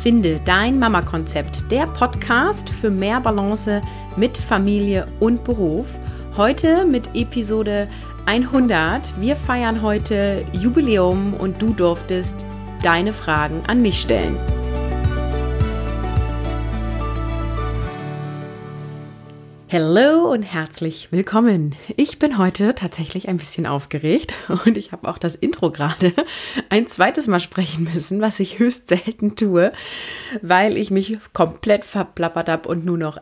Finde dein Mama-Konzept, der Podcast für mehr Balance mit Familie und Beruf. Heute mit Episode 100. Wir feiern heute Jubiläum und du durftest deine Fragen an mich stellen. Hallo und herzlich willkommen. Ich bin heute tatsächlich ein bisschen aufgeregt und ich habe auch das Intro gerade ein zweites Mal sprechen müssen, was ich höchst selten tue, weil ich mich komplett verplappert habe und nur noch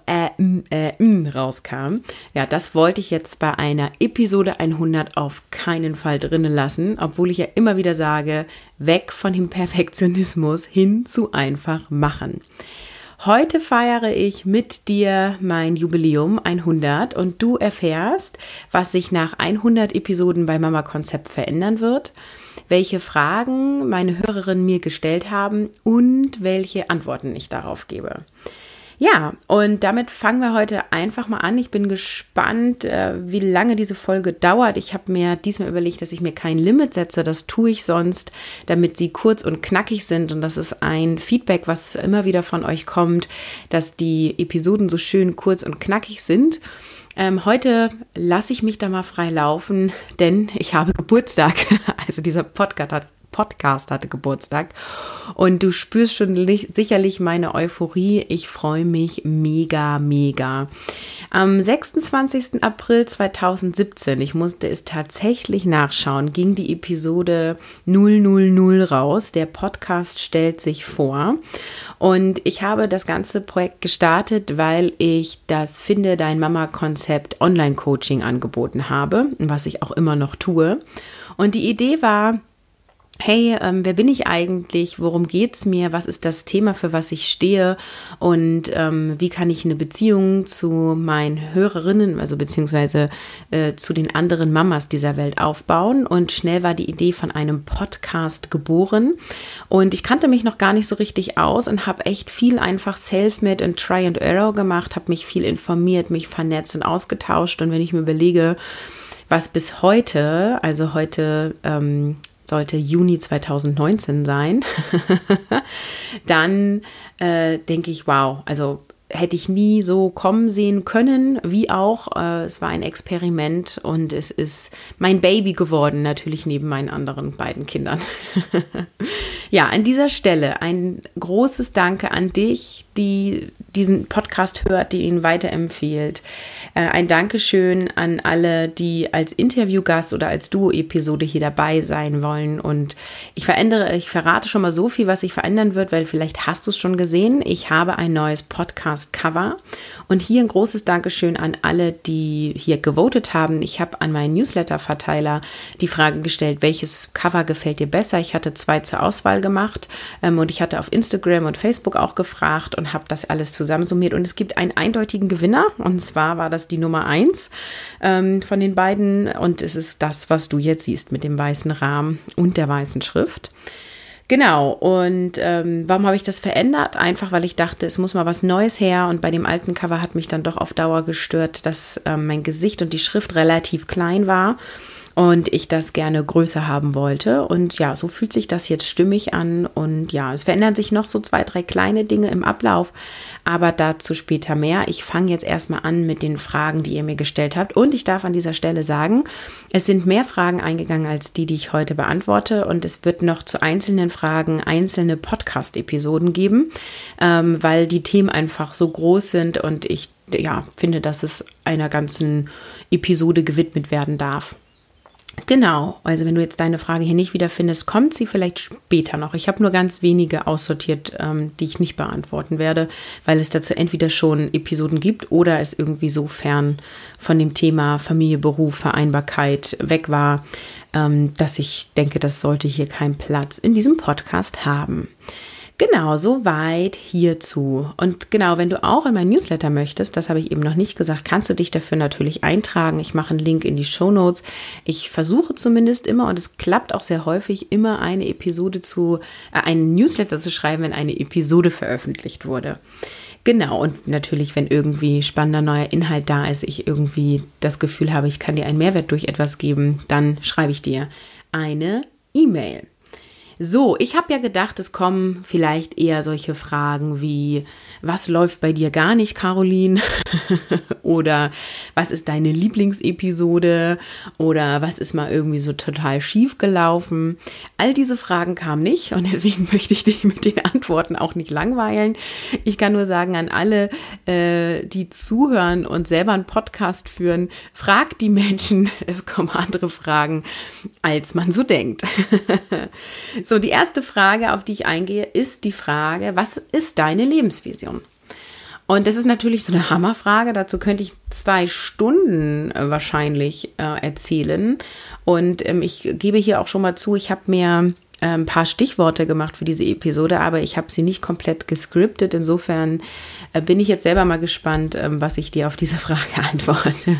rauskam. Ja, das wollte ich jetzt bei einer Episode 100 auf keinen Fall drinnen lassen, obwohl ich ja immer wieder sage, weg von dem Perfektionismus hin zu einfach machen. Heute feiere ich mit dir mein Jubiläum 100 und du erfährst, was sich nach 100 Episoden bei Mama Konzept verändern wird, welche Fragen meine Hörerinnen mir gestellt haben und welche Antworten ich darauf gebe. Ja, und damit fangen wir heute einfach mal an. Ich bin gespannt, wie lange diese Folge dauert. Ich habe mir diesmal überlegt, dass ich mir kein Limit setze. Das tue ich sonst, damit sie kurz und knackig sind. Und das ist ein Feedback, was immer wieder von euch kommt, dass die Episoden so schön kurz und knackig sind. Heute lasse ich mich da mal frei laufen, denn ich habe Geburtstag. Also dieser Podcast hatte Geburtstag und du spürst schon sicherlich meine Euphorie. Ich freue mich mega. Am 26. April 2017, ich musste es tatsächlich nachschauen, ging die Episode 000 raus. Der Podcast stellt sich vor und ich habe das ganze Projekt gestartet, weil ich das Finde dein Mama-Konzept Online-Coaching angeboten habe, was ich auch immer noch tue. Und die Idee war, hey, wer bin ich eigentlich? Worum geht's mir? Was ist das Thema, für was ich stehe? Und wie kann ich eine Beziehung zu meinen Hörerinnen, also beziehungsweise zu den anderen Mamas dieser Welt aufbauen? Und schnell war die Idee von einem Podcast geboren. Und ich kannte mich noch gar nicht so richtig aus und habe echt viel einfach Self-Made und Try and Error gemacht, habe mich viel informiert, mich vernetzt und ausgetauscht. Und wenn ich mir überlege, was bis heute, also heute sollte Juni 2019 sein, dann denke ich, wow, also hätte ich nie so kommen sehen können, wie auch. Es war ein Experiment und es ist mein Baby geworden, natürlich neben meinen anderen beiden Kindern. Ja, an dieser Stelle ein großes Danke an dich, die diesen Podcast hört, die ihn weiterempfiehlt. Ein Dankeschön an alle, die als Interviewgast oder als Duo-Episode hier dabei sein wollen. Und ich verrate schon mal so viel, was sich verändern wird, weil vielleicht hast du es schon gesehen. Ich habe ein neues Podcast-Cover. Und hier ein großes Dankeschön an alle, die hier gewotet haben. Ich habe an meinen Newsletter-Verteiler die Frage gestellt, welches Cover gefällt dir besser? Ich hatte 2 zur Auswahl gemacht und ich hatte auf Instagram und Facebook auch gefragt und habe das alles zusammensummiert. Und es gibt einen eindeutigen Gewinner und zwar war das die Nummer 1 von den beiden und es ist das, was du jetzt siehst mit dem weißen Rahmen und der weißen Schrift. Genau, und warum habe ich das verändert? Einfach, weil ich dachte, es muss mal was Neues her und bei dem alten Cover hat mich dann doch auf Dauer gestört, dass mein Gesicht und die Schrift relativ klein war und ich das gerne größer haben wollte. Und ja, so fühlt sich das jetzt stimmig an und ja, es verändern sich noch so 2, 3 kleine Dinge im Ablauf, aber dazu später mehr. Ich fange jetzt erstmal an mit den Fragen, die ihr mir gestellt habt und ich darf an dieser Stelle sagen, es sind mehr Fragen eingegangen als die ich heute beantworte und es wird noch zu einzelnen Fragen einzelne Podcast-Episoden geben, weil die Themen einfach so groß sind und ich finde, dass es einer ganzen Episode gewidmet werden darf. Genau, also wenn du jetzt deine Frage hier nicht wiederfindest, kommt sie vielleicht später noch. Ich habe nur ganz wenige aussortiert, die ich nicht beantworten werde, weil es dazu entweder schon Episoden gibt oder es irgendwie so fern von dem Thema Familie, Beruf, Vereinbarkeit weg war, dass ich denke, das sollte hier keinen Platz in diesem Podcast haben. Genau, soweit hierzu. Und genau, wenn du auch in mein Newsletter möchtest, das habe ich eben noch nicht gesagt, kannst du dich dafür natürlich eintragen. Ich mache einen Link in die Shownotes. Ich versuche zumindest immer, und es klappt auch sehr häufig, immer einen Newsletter zu schreiben, wenn eine Episode veröffentlicht wurde. Genau, und natürlich, wenn irgendwie spannender neuer Inhalt da ist, ich irgendwie das Gefühl habe, ich kann dir einen Mehrwert durch etwas geben, dann schreibe ich dir eine E-Mail. So, ich habe ja gedacht, es kommen vielleicht eher solche Fragen wie, was läuft bei dir gar nicht, Caroline? Oder was ist deine Lieblingsepisode? Oder was ist mal irgendwie so total schief gelaufen? All diese Fragen kamen nicht und deswegen möchte ich dich mit den Antworten auch nicht langweilen. Ich kann nur sagen an alle, die zuhören und selber einen Podcast führen, fragt die Menschen, es kommen andere Fragen, als man so denkt. So, die erste Frage, auf die ich eingehe, ist die Frage, was ist deine Lebensvision? Und das ist natürlich so eine Hammerfrage, dazu könnte ich 2 Stunden wahrscheinlich erzählen. Und ich gebe hier auch schon mal zu, ich habe mir ein paar Stichworte gemacht für diese Episode, aber ich habe sie nicht komplett gescriptet. Insofern bin ich jetzt selber mal gespannt, was ich dir auf diese Frage antworte.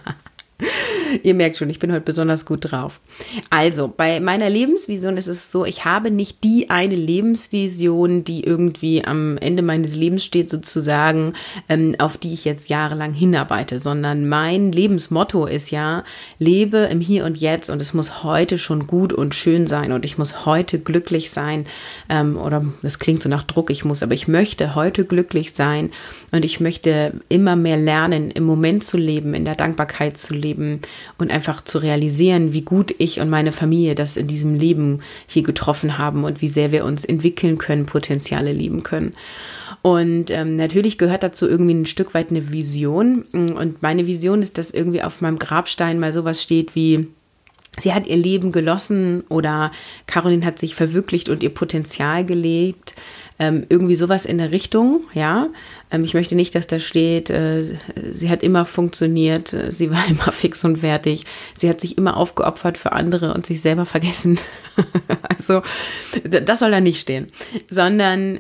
Ihr merkt schon, ich bin heute besonders gut drauf. Also, bei meiner Lebensvision ist es so, ich habe nicht die eine Lebensvision, die irgendwie am Ende meines Lebens steht, sozusagen, auf die ich jetzt jahrelang hinarbeite, sondern mein Lebensmotto ist ja, lebe im Hier und Jetzt und es muss heute schon gut und schön sein und ich muss heute glücklich sein, oder das klingt so nach Druck, aber ich möchte heute glücklich sein und ich möchte immer mehr lernen, im Moment zu leben, in der Dankbarkeit zu leben und einfach zu realisieren, wie gut ich und meine Familie das in diesem Leben hier getroffen haben und wie sehr wir uns entwickeln können, Potenziale leben können. Und natürlich gehört dazu irgendwie ein Stück weit eine Vision. Und meine Vision ist, dass irgendwie auf meinem Grabstein mal sowas steht wie: Sie hat ihr Leben genossen oder Caroline hat sich verwirklicht und ihr Potenzial gelebt. Irgendwie sowas in der Richtung, ja. Ich möchte nicht, dass da steht, sie hat immer funktioniert, sie war immer fix und fertig, sie hat sich immer aufgeopfert für andere und sich selber vergessen. Also, das soll da nicht stehen, sondern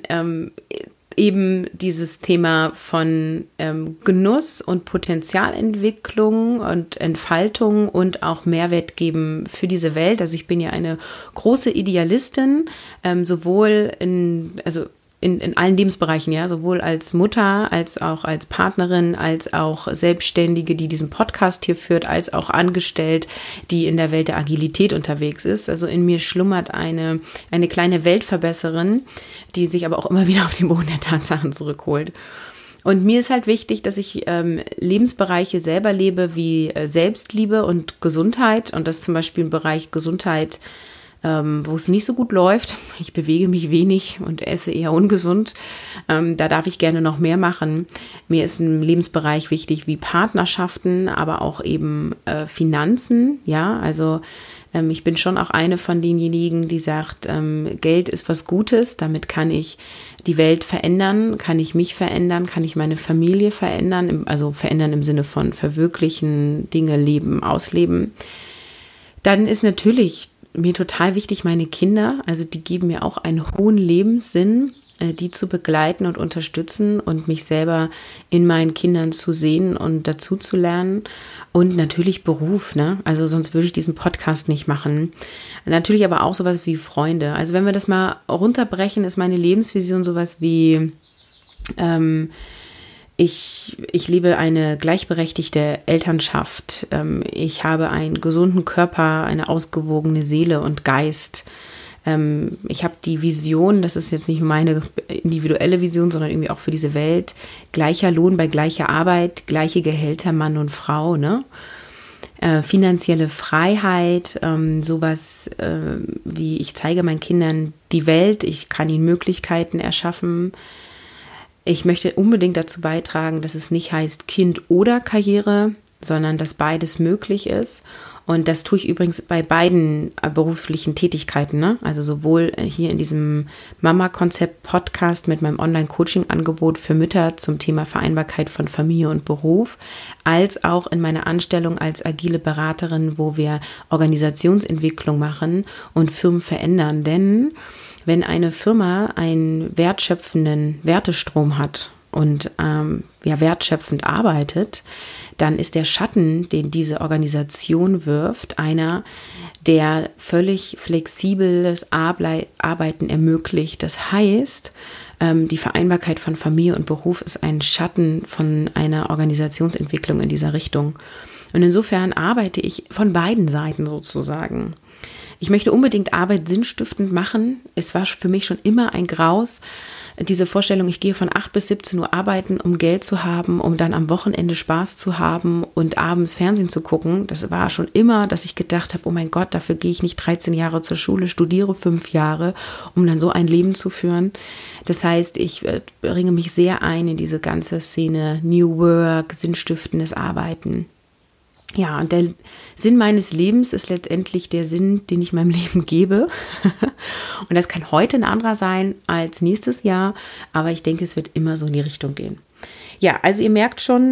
eben dieses Thema von Genuss und Potenzialentwicklung und Entfaltung und auch Mehrwert geben für diese Welt. Also ich bin ja eine große Idealistin, sowohl in allen Lebensbereichen, ja, sowohl als Mutter, als auch als Partnerin, als auch Selbstständige, die diesen Podcast hier führt, als auch angestellt, die in der Welt der Agilität unterwegs ist. Also in mir schlummert eine kleine Weltverbesserin, die sich aber auch immer wieder auf den Boden der Tatsachen zurückholt. Und mir ist halt wichtig, dass ich Lebensbereiche selber lebe wie Selbstliebe und Gesundheit. Und das ist zum Beispiel im Bereich Gesundheit, wo es nicht so gut läuft. Ich bewege mich wenig und esse eher ungesund. Da darf ich gerne noch mehr machen. Mir ist ein Lebensbereich wichtig wie Partnerschaften, aber auch eben Finanzen. Ja, also ich bin schon auch eine von denjenigen, die sagt, Geld ist was Gutes. Damit kann ich die Welt verändern, kann ich mich verändern, kann ich meine Familie verändern. Also verändern im Sinne von verwirklichen, Dinge leben, ausleben. Dann ist natürlich mir total wichtig, meine Kinder, also die geben mir auch einen hohen Lebenssinn, die zu begleiten und unterstützen und mich selber in meinen Kindern zu sehen und dazu zu lernen. Und natürlich Beruf, ne? Also sonst würde ich diesen Podcast nicht machen. Natürlich aber auch sowas wie Freunde. Also wenn wir das mal runterbrechen, ist meine Lebensvision sowas wie ich lebe eine gleichberechtigte Elternschaft. Ich habe einen gesunden Körper, eine ausgewogene Seele und Geist. Ich habe die Vision, das ist jetzt nicht meine individuelle Vision, sondern irgendwie auch für diese Welt, gleicher Lohn bei gleicher Arbeit, gleiche Gehälter Mann und Frau, ne? Finanzielle Freiheit, sowas wie ich zeige meinen Kindern die Welt, ich kann ihnen Möglichkeiten erschaffen. Ich möchte unbedingt dazu beitragen, dass es nicht heißt Kind oder Karriere, sondern dass beides möglich ist. Und das tue ich übrigens bei beiden beruflichen Tätigkeiten, ne? Also sowohl hier in diesem Mama-Konzept-Podcast mit meinem Online-Coaching-Angebot für Mütter zum Thema Vereinbarkeit von Familie und Beruf, als auch in meiner Anstellung als agile Beraterin, wo wir Organisationsentwicklung machen und Firmen verändern. Denn wenn eine Firma einen wertschöpfenden Wertestrom hat und wertschöpfend arbeitet, dann ist der Schatten, den diese Organisation wirft, einer, der völlig flexibles Arbeiten ermöglicht. Das heißt, die Vereinbarkeit von Familie und Beruf ist ein Schatten von einer Organisationsentwicklung in dieser Richtung. Und insofern arbeite ich von beiden Seiten sozusagen. Ich möchte unbedingt Arbeit sinnstiftend machen. Es war für mich schon immer ein Graus. Diese Vorstellung, ich gehe von 8 bis 17 Uhr arbeiten, um Geld zu haben, um dann am Wochenende Spaß zu haben und abends Fernsehen zu gucken. Das war schon immer, dass ich gedacht habe, oh mein Gott, dafür gehe ich nicht 13 Jahre zur Schule, studiere 5 Jahre, um dann so ein Leben zu führen. Das heißt, ich bringe mich sehr ein in diese ganze Szene New Work, sinnstiftendes Arbeiten. Ja, und der Sinn meines Lebens ist letztendlich der Sinn, den ich meinem Leben gebe. Und das kann heute ein anderer sein als nächstes Jahr, aber ich denke, es wird immer so in die Richtung gehen. Ja, also ihr merkt schon,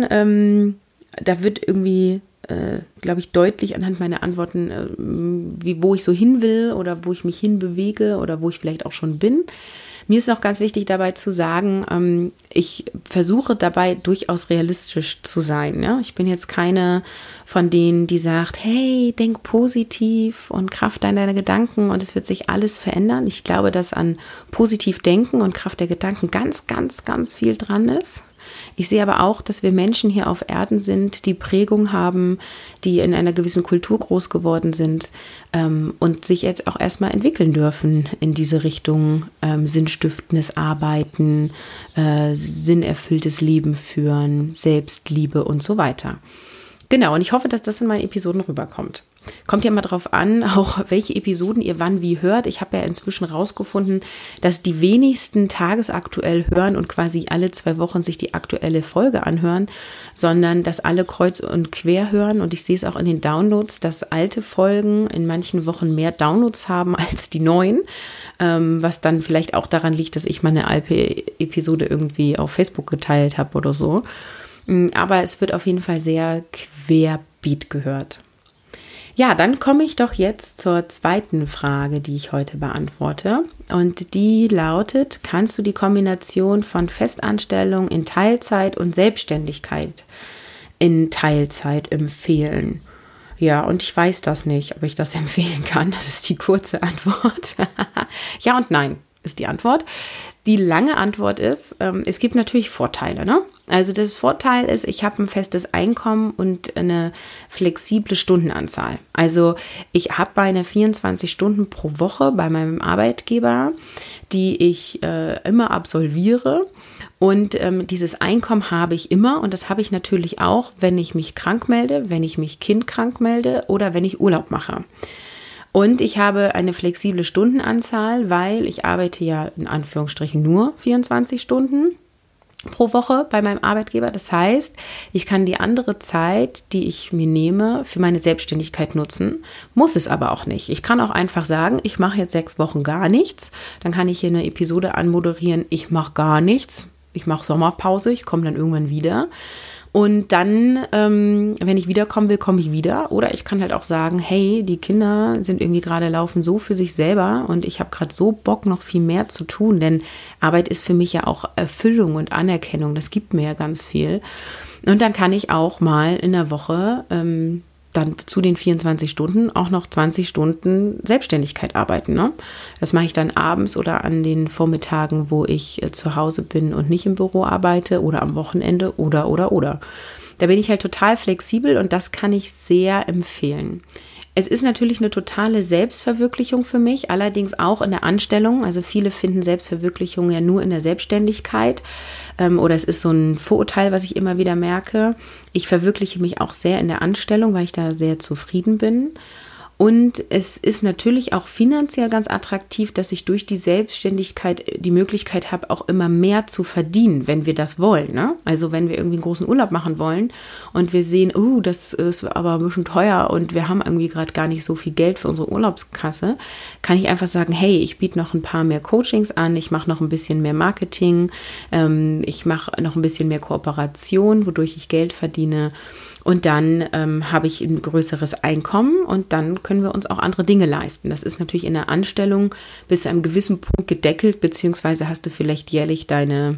da wird irgendwie, glaube ich, deutlich anhand meiner Antworten, wo ich so hin will oder wo ich mich hinbewege oder wo ich vielleicht auch schon bin. Mir ist noch ganz wichtig dabei zu sagen, ich versuche dabei durchaus realistisch zu sein. Ja? Ich bin jetzt keine von denen, die sagt, hey, denk positiv und Kraft deiner Gedanken und es wird sich alles verändern. Ich glaube, dass an positiv denken und Kraft der Gedanken ganz, ganz, ganz viel dran ist. Ich sehe aber auch, dass wir Menschen hier auf Erden sind, die Prägung haben, die in einer gewissen Kultur groß geworden sind und sich jetzt auch erstmal entwickeln dürfen in diese Richtung sinnstiftendes Arbeiten, sinnerfülltes Leben führen, Selbstliebe und so weiter. Genau, und ich hoffe, dass das in meinen Episoden rüberkommt. Kommt ja mal drauf an, auch welche Episoden ihr wann wie hört. Ich habe ja inzwischen rausgefunden, dass die wenigsten tagesaktuell hören und quasi alle 2 Wochen sich die aktuelle Folge anhören, sondern dass alle kreuz und quer hören. Und ich sehe es auch in den Downloads, dass alte Folgen in manchen Wochen mehr Downloads haben als die neuen, was dann vielleicht auch daran liegt, dass ich mal eine alte Episode irgendwie auf Facebook geteilt habe oder so. Aber es wird auf jeden Fall sehr querbeet gehört. Ja, dann komme ich doch jetzt zur zweiten Frage, die ich heute beantworte. Und die lautet, kannst du die Kombination von Festanstellung in Teilzeit und Selbstständigkeit in Teilzeit empfehlen? Ja, und ich weiß das nicht, ob ich das empfehlen kann. Das ist die kurze Antwort. Ja und nein ist die Antwort. Die lange Antwort ist, es gibt natürlich Vorteile, ne? Also das Vorteil ist, ich habe ein festes Einkommen und eine flexible Stundenanzahl. Also ich habe meine 24 Stunden pro Woche bei meinem Arbeitgeber, die ich immer absolviere. Und dieses Einkommen habe ich immer und das habe ich natürlich auch, wenn ich mich krank melde, wenn ich mich kindkrank melde oder wenn ich Urlaub mache. Und ich habe eine flexible Stundenanzahl, weil ich arbeite ja in Anführungsstrichen nur 24 Stunden pro Woche bei meinem Arbeitgeber. Das heißt, ich kann die andere Zeit, die ich mir nehme, für meine Selbstständigkeit nutzen, muss es aber auch nicht. Ich kann auch einfach sagen, ich mache jetzt 6 Wochen gar nichts. Dann kann ich hier eine Episode anmoderieren, ich mache gar nichts. Ich mache Sommerpause, ich komme dann irgendwann wieder. Und dann, wenn ich wiederkommen will, komme ich wieder. Oder ich kann halt auch sagen, hey, die Kinder sind irgendwie gerade laufen so für sich selber und ich habe gerade so Bock, noch viel mehr zu tun. Denn Arbeit ist für mich ja auch Erfüllung und Anerkennung. Das gibt mir ja ganz viel. Und dann kann ich auch mal in der Woche dann zu den 24 Stunden auch noch 20 Stunden Selbstständigkeit arbeiten. Ne? Das mache ich dann abends oder an den Vormittagen, wo ich zu Hause bin und nicht im Büro arbeite oder am Wochenende oder. Da bin ich halt total flexibel und das kann ich sehr empfehlen. Es ist natürlich eine totale Selbstverwirklichung für mich, allerdings auch in der Anstellung. Also viele finden Selbstverwirklichung ja nur in der Selbstständigkeit oder es ist so ein Vorurteil, was ich immer wieder merke. Ich verwirkliche mich auch sehr in der Anstellung, weil ich da sehr zufrieden bin. Und es ist natürlich auch finanziell ganz attraktiv, dass ich durch die Selbstständigkeit die Möglichkeit habe, auch immer mehr zu verdienen, wenn wir das wollen. Ne? Also wenn wir irgendwie einen großen Urlaub machen wollen und wir sehen, das ist aber ein bisschen teuer und wir haben irgendwie gerade gar nicht so viel Geld für unsere Urlaubskasse, kann ich einfach sagen, hey, ich biete noch ein paar mehr Coachings an, ich mache noch ein bisschen mehr Marketing, ich mache noch ein bisschen mehr Kooperation, wodurch ich Geld verdiene. Und dann habe ich ein größeres Einkommen und dann können wir uns auch andere Dinge leisten. Das ist natürlich in der Anstellung bis zu einem gewissen Punkt gedeckelt, beziehungsweise hast du vielleicht jährlich deine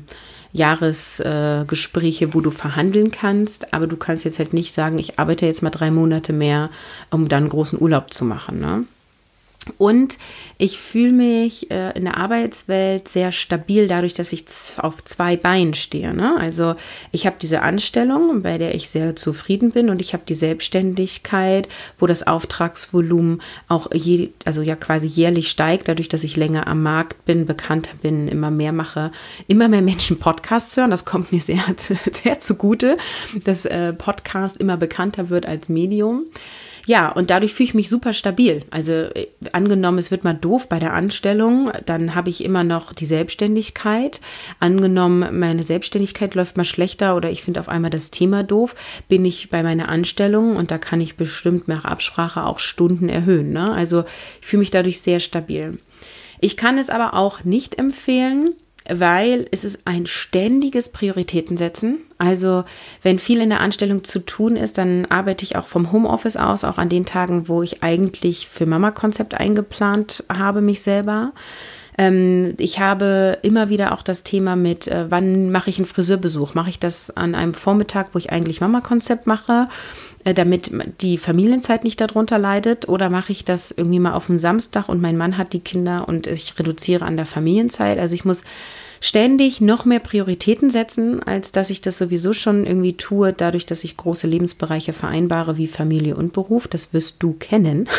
Jahresgespräche, wo du verhandeln kannst. Aber du kannst jetzt halt nicht sagen, ich arbeite jetzt mal 3 Monate mehr, um dann einen großen Urlaub zu machen. Ne? Und ich fühle mich in der Arbeitswelt sehr stabil dadurch, dass ich auf zwei Beinen stehe. Ne? Also ich habe diese Anstellung, bei der ich sehr zufrieden bin, und ich habe die Selbstständigkeit, wo das Auftragsvolumen auch quasi jährlich steigt, dadurch, dass ich länger am Markt bin, bekannter bin, immer mehr mache, immer mehr Menschen Podcasts hören. Das kommt mir sehr, sehr zugute, dass Podcast immer bekannter wird als Medium. Ja, und dadurch fühle ich mich super stabil. Also angenommen, es wird mal doof bei der Anstellung, dann habe ich immer noch die Selbstständigkeit. Angenommen, meine Selbstständigkeit läuft mal schlechter oder ich finde auf einmal das Thema doof, bin ich bei meiner Anstellung und da kann ich bestimmt nach Absprache auch Stunden erhöhen. Ne? Also ich fühle mich dadurch sehr stabil. Ich kann es aber auch nicht empfehlen, weil es ist ein ständiges Prioritätensetzen. Also wenn viel in der Anstellung zu tun ist, dann arbeite ich auch vom Homeoffice aus, auch an den Tagen, wo ich eigentlich für Mama-Konzept eingeplant habe, mich selber. Ich habe immer wieder auch das Thema mit, wann mache ich einen Friseurbesuch? Mache ich das an einem Vormittag, wo ich eigentlich Mama-Konzept mache, damit die Familienzeit nicht darunter leidet? Oder mache ich das irgendwie mal auf dem Samstag und mein Mann hat die Kinder und ich reduziere an der Familienzeit? Also ich muss ständig noch mehr Prioritäten setzen, als dass ich das sowieso schon irgendwie tue, dadurch, dass ich große Lebensbereiche vereinbare wie Familie und Beruf. Das wirst du kennen.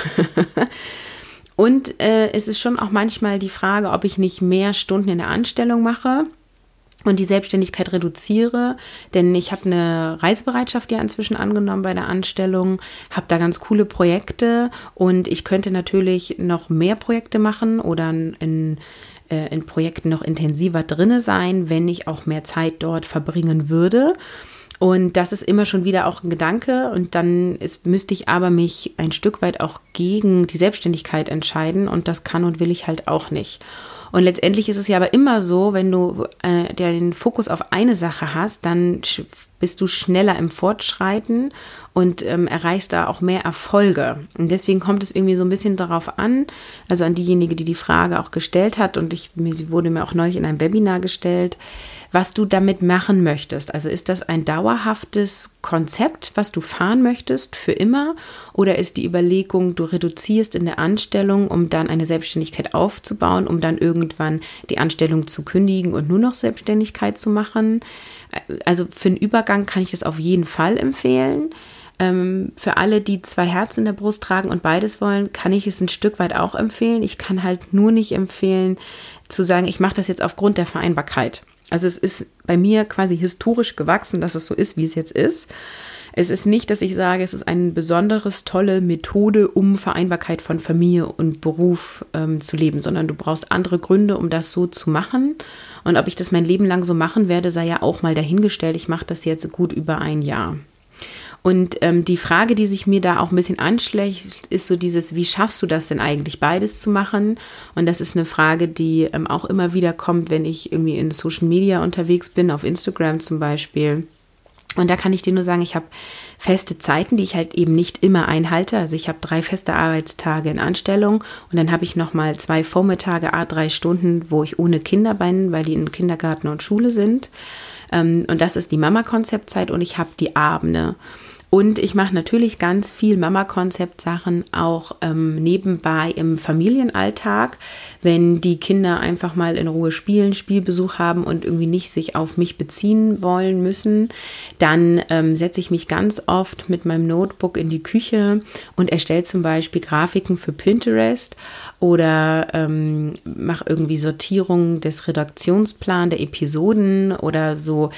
Und es ist schon auch manchmal die Frage, ob ich nicht mehr Stunden in der Anstellung mache und die Selbstständigkeit reduziere, denn ich habe eine Reisebereitschaft ja inzwischen angenommen bei der Anstellung, habe da ganz coole Projekte und ich könnte natürlich noch mehr Projekte machen oder in Projekten noch intensiver drinne sein, wenn ich auch mehr Zeit dort verbringen würde. Und das ist immer schon wieder auch ein Gedanke und dann müsste ich aber mich ein Stück weit auch gegen die Selbstständigkeit entscheiden und das kann und will ich halt auch nicht. Und letztendlich ist es ja aber immer so, wenn du den Fokus auf eine Sache hast, dann bist du schneller im Fortschreiten und erreichst da auch mehr Erfolge. Und deswegen kommt es irgendwie so ein bisschen darauf an, also an diejenige, die die Frage auch gestellt hat und sie wurde mir auch neulich in einem Webinar gestellt, was du damit machen möchtest. Also ist das ein dauerhaftes Konzept, was du fahren möchtest für immer? Oder ist die Überlegung, du reduzierst in der Anstellung, um dann eine Selbstständigkeit aufzubauen, um dann irgendwann die Anstellung zu kündigen und nur noch Selbstständigkeit zu machen? Also für einen Übergang kann ich das auf jeden Fall empfehlen. Für alle, die zwei Herzen in der Brust tragen und beides wollen, kann ich es ein Stück weit auch empfehlen. Ich kann halt nur nicht empfehlen, zu sagen, ich mache das jetzt aufgrund der Vereinbarkeit. Also es ist bei mir quasi historisch gewachsen, dass es so ist, wie es jetzt ist. Es ist nicht, dass ich sage, es ist eine besonders tolle Methode, um Vereinbarkeit von Familie und Beruf zu leben, sondern du brauchst andere Gründe, um das so zu machen. Und ob ich das mein Leben lang so machen werde, sei ja auch mal dahingestellt. Ich mache das jetzt gut über ein Jahr. Und die Frage, die sich mir da auch ein bisschen anschlägt, ist so dieses, wie schaffst du das denn eigentlich, beides zu machen? Und das ist eine Frage, die auch immer wieder kommt, wenn ich irgendwie in Social Media unterwegs bin, auf Instagram zum Beispiel. Und da kann ich dir nur sagen, ich habe feste Zeiten, die ich halt eben nicht immer einhalte. Also ich habe 3 feste Arbeitstage in Anstellung und dann habe ich nochmal 2 Vormittage, 3 Stunden, wo ich ohne Kinder bin, weil die in Kindergarten und Schule sind. Und das ist die Mama-Konzept-Zeit und ich habe die Abende. Und ich mache natürlich ganz viel Mama-Konzept-Sachen auch nebenbei im Familienalltag, wenn die Kinder einfach mal in Ruhe spielen, Spielbesuch haben und irgendwie nicht sich auf mich beziehen wollen müssen, dann setze ich mich ganz oft mit meinem Notebook in die Küche und erstelle zum Beispiel Grafiken für Pinterest oder mache irgendwie Sortierung des Redaktionsplans der Episoden oder so.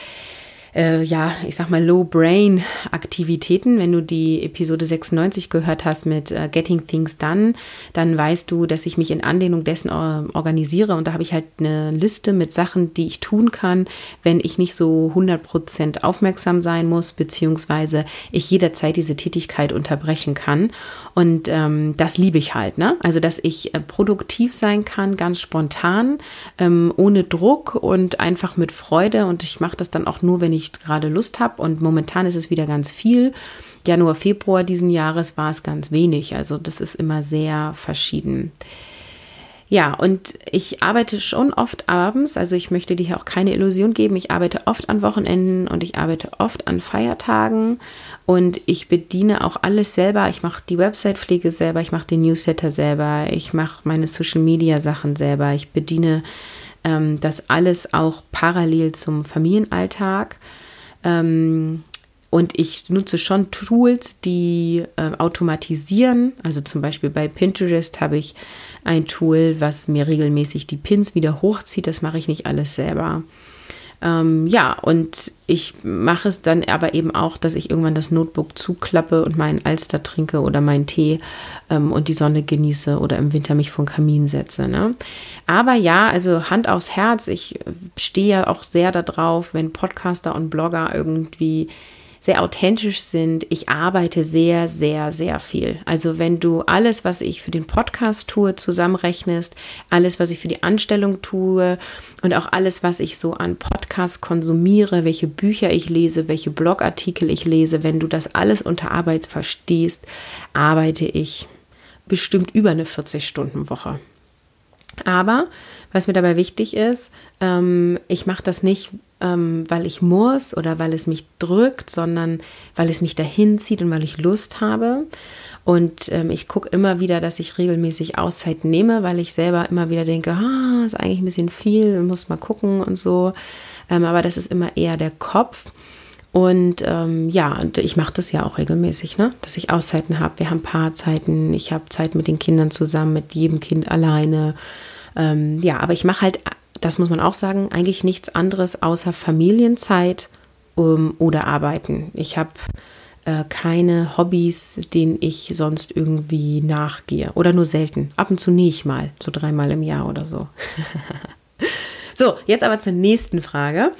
Ich sag mal Low-Brain-Aktivitäten. Wenn du die Episode 96 gehört hast mit Getting Things Done, dann weißt du, dass ich mich in Anlehnung dessen organisiere und da habe ich halt eine Liste mit Sachen, die ich tun kann, wenn ich nicht so 100% aufmerksam sein muss, beziehungsweise ich jederzeit diese Tätigkeit unterbrechen kann und das liebe ich halt, ne? Also, dass ich produktiv sein kann, ganz spontan, ohne Druck und einfach mit Freude und ich mache das dann auch nur, wenn ich gerade Lust habe und momentan ist es wieder ganz viel. Januar, Februar diesen Jahres war es ganz wenig, also das ist immer sehr verschieden. Ja, und ich arbeite schon oft abends, also ich möchte dir hier auch keine Illusion geben, ich arbeite oft an Wochenenden und ich arbeite oft an Feiertagen und ich bediene auch alles selber. Ich mache die Website-Pflege selber, ich mache den Newsletter selber, ich mache meine Social-Media-Sachen selber, ich bediene das alles auch parallel zum Familienalltag. Und ich nutze schon Tools, die automatisieren. Also zum Beispiel bei Pinterest habe ich ein Tool, was mir regelmäßig die Pins wieder hochzieht. Das mache ich nicht alles selber. Ja, und ich mache es dann aber eben auch, dass ich irgendwann das Notebook zuklappe und meinen Alster trinke oder meinen Tee und die Sonne genieße oder im Winter mich vor den Kamin setze. Ne? Aber ja, also Hand aufs Herz, ich stehe ja auch sehr darauf, wenn Podcaster und Blogger irgendwie sehr authentisch sind. Ich arbeite sehr, sehr, sehr viel. Also wenn du alles, was ich für den Podcast tue, zusammenrechnest, alles, was ich für die Anstellung tue und auch alles, was ich so an Podcasts konsumiere, welche Bücher ich lese, welche Blogartikel ich lese, wenn du das alles unter Arbeit verstehst, arbeite ich bestimmt über eine 40-Stunden-Woche. Aber was mir dabei wichtig ist, ich mache das nicht, weil ich muss oder weil es mich drückt, sondern weil es mich dahin zieht und weil ich Lust habe. Und ich gucke immer wieder, dass ich regelmäßig Auszeit nehme, weil ich selber immer wieder denke, ist eigentlich ein bisschen viel, muss mal gucken und so. Aber das ist immer eher der Kopf. Und und ich mache das ja auch regelmäßig, ne? Dass ich Auszeiten habe. Wir haben Paarzeiten, ich habe Zeit mit den Kindern zusammen, mit jedem Kind alleine. Aber ich mache halt, das muss man auch sagen, eigentlich nichts anderes außer Familienzeit oder Arbeiten. Ich habe keine Hobbys, denen ich sonst irgendwie nachgehe. Oder nur selten. Ab und zu nähe ich mal, so 3-mal im Jahr oder so. So, jetzt aber zur nächsten Frage.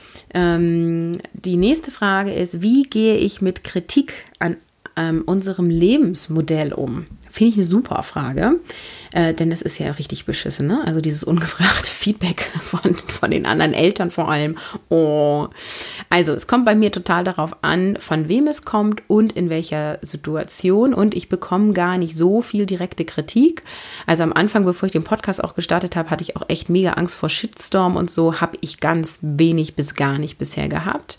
Die nächste Frage ist, wie gehe ich mit Kritik an unserem Lebensmodell um? Finde ich eine super Frage, denn das ist ja richtig beschissen, ne? Also dieses ungefragte Feedback von den anderen Eltern vor allem. Oh. Also es kommt bei mir total darauf an, von wem es kommt und in welcher Situation. Und ich bekomme gar nicht so viel direkte Kritik. Also am Anfang, bevor ich den Podcast auch gestartet habe, hatte ich auch echt mega Angst vor Shitstorm und so. Habe ich ganz wenig bis gar nicht bisher gehabt.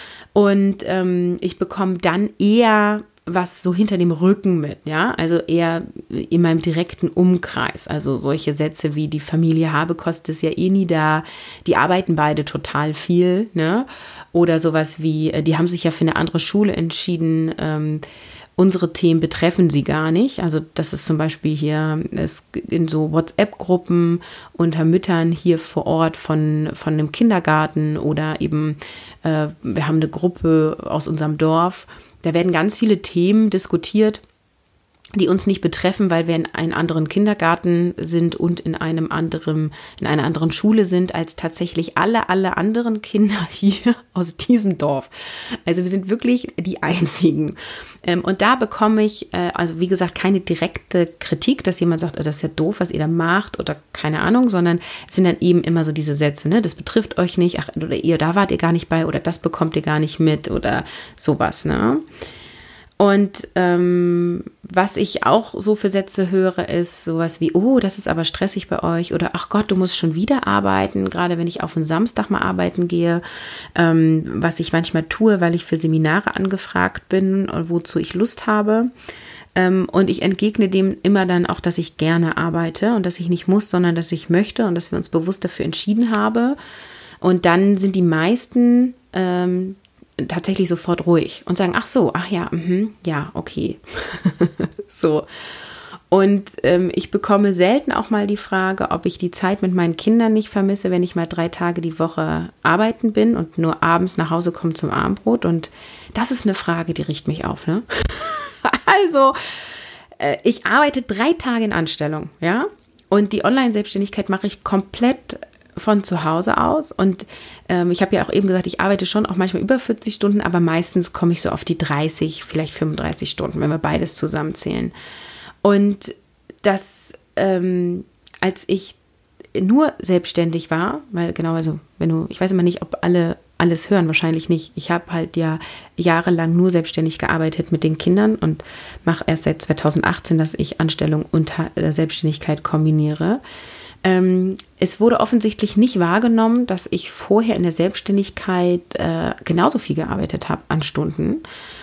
Und ich bekomme dann eher was so hinter dem Rücken mit, ja, also eher in meinem direkten Umkreis, also solche Sätze wie die Familie Habekost ist ja eh nie da, die arbeiten beide total viel, ne, oder sowas wie, die haben sich ja für eine andere Schule entschieden, unsere Themen betreffen sie gar nicht, also das ist zum Beispiel hier in so WhatsApp-Gruppen unter Müttern hier vor Ort von einem Kindergarten oder eben, wir haben eine Gruppe aus unserem Dorf. Da werden ganz viele Themen diskutiert, die uns nicht betreffen, weil wir in einem anderen Kindergarten sind und in einer anderen Schule sind, als tatsächlich alle anderen Kinder hier aus diesem Dorf. Also wir sind wirklich die Einzigen. Und da bekomme ich, also wie gesagt, keine direkte Kritik, dass jemand sagt, das ist ja doof, was ihr da macht oder keine Ahnung, sondern es sind dann eben immer so diese Sätze, ne, das betrifft euch nicht, ach, oder da wart ihr gar nicht bei oder das bekommt ihr gar nicht mit oder sowas, ne. Und was ich auch so für Sätze höre, ist sowas wie, oh, das ist aber stressig bei euch oder ach Gott, du musst schon wieder arbeiten, gerade wenn ich auf einen Samstag mal arbeiten gehe, was ich manchmal tue, weil ich für Seminare angefragt bin und wozu ich Lust habe. Und ich entgegne dem immer dann auch, dass ich gerne arbeite und dass ich nicht muss, sondern dass ich möchte und dass wir uns bewusst dafür entschieden haben. Und dann sind die meisten tatsächlich sofort ruhig und sagen, ach so, ach ja, ja, okay. So. Und ich bekomme selten auch mal die Frage, ob ich die Zeit mit meinen Kindern nicht vermisse, wenn ich mal 3 Tage die Woche arbeiten bin und nur abends nach Hause komme zum Abendbrot. Und das ist eine Frage, die riecht mich auf, ne? Also, ich arbeite 3 Tage in Anstellung, ja? Und die Online-Selbstständigkeit mache ich komplett von zu Hause aus und ich habe ja auch eben gesagt, ich arbeite schon auch manchmal über 40 Stunden, aber meistens komme ich so auf die 30, vielleicht 35 Stunden, wenn wir beides zusammenzählen. Und das, als ich nur selbstständig war, weil genau, also ich weiß immer nicht, ob alle alles hören, wahrscheinlich nicht. Ich habe halt ja jahrelang nur selbstständig gearbeitet mit den Kindern und mache erst seit 2018, dass ich Anstellung und Selbstständigkeit kombiniere. Es wurde offensichtlich nicht wahrgenommen, dass ich vorher in der Selbstständigkeit genauso viel gearbeitet habe an Stunden.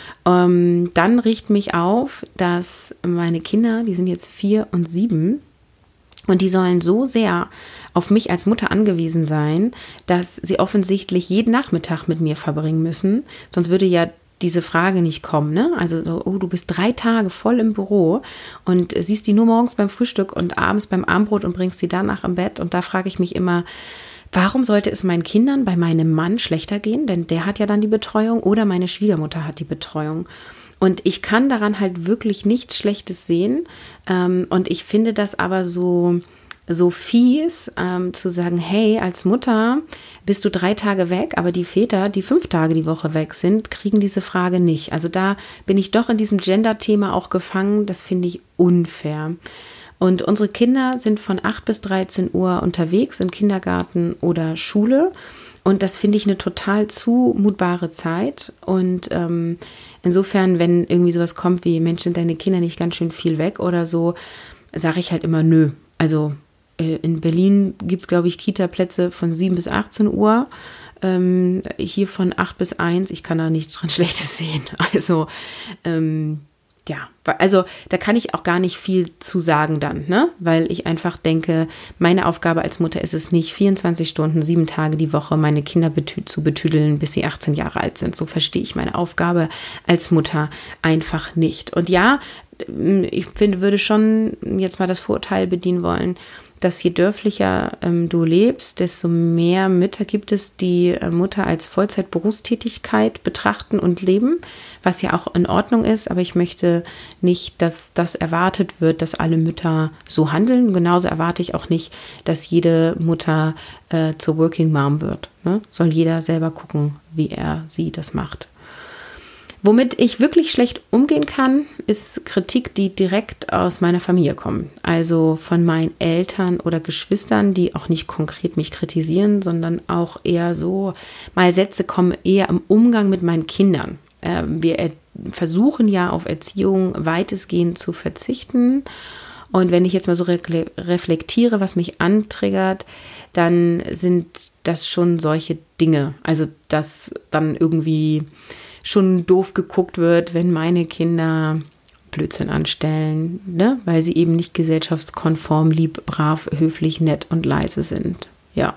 Dann riecht mich auf, dass meine Kinder, die sind jetzt 4 und 7, und die sollen so sehr auf mich als Mutter angewiesen sein, dass sie offensichtlich jeden Nachmittag mit mir verbringen müssen. Sonst würde ja diese Frage nicht kommen, ne? Also so, oh, du bist 3 Tage voll im Büro und siehst die nur morgens beim Frühstück und abends beim Abendbrot und bringst sie danach im Bett. Und da frage ich mich immer, warum sollte es meinen Kindern bei meinem Mann schlechter gehen? Denn der hat ja dann die Betreuung, oder meine Schwiegermutter hat die Betreuung. Und ich kann daran halt wirklich nichts Schlechtes sehen. Und ich finde das aber so fies, zu sagen, hey, als Mutter bist du 3 Tage weg, aber die Väter, die 5 Tage die Woche weg sind, kriegen diese Frage nicht. Also da bin ich doch in diesem Gender-Thema auch gefangen. Das finde ich unfair. Und unsere Kinder sind von 8 bis 13 Uhr unterwegs in Kindergarten oder Schule. Und das finde ich eine total zumutbare Zeit. Und insofern, wenn irgendwie sowas kommt wie, Mensch, sind deine Kinder nicht ganz schön viel weg oder so, sage ich halt immer nö. Also in Berlin gibt es, glaube ich, Kita-Plätze von 7 bis 18 Uhr. Hier von 8 bis 1. Ich kann da nichts dran Schlechtes sehen. Also ja, also da kann ich auch gar nicht viel zu sagen dann, ne? Weil ich einfach denke, meine Aufgabe als Mutter ist es nicht, 24 Stunden, 7 Tage die Woche meine Kinder zu betüdeln, bis sie 18 Jahre alt sind. So verstehe ich meine Aufgabe als Mutter einfach nicht. Und ja, ich finde, würde schon jetzt mal das Vorurteil bedienen wollen, dass je dörflicher du lebst, desto mehr Mütter gibt es, die Mutter als Vollzeitberufstätigkeit betrachten und leben, was ja auch in Ordnung ist. Aber ich möchte nicht, dass das erwartet wird, dass alle Mütter so handeln. Genauso erwarte ich auch nicht, dass jede Mutter zur Working Mom wird. Ne? Soll jeder selber gucken, wie er sie das macht. Womit ich wirklich schlecht umgehen kann, ist Kritik, die direkt aus meiner Familie kommt. Also von meinen Eltern oder Geschwistern, die auch nicht konkret mich kritisieren, sondern auch eher so, mal Sätze kommen eher im Umgang mit meinen Kindern. Wir versuchen ja auf Erziehung weitestgehend zu verzichten. Und wenn ich jetzt mal so reflektiere, was mich antriggert, dann sind das schon solche Dinge. Also dass dann irgendwie schon doof geguckt wird, wenn meine Kinder Blödsinn anstellen, ne? Weil sie eben nicht gesellschaftskonform, lieb, brav, höflich, nett und leise sind. Ja.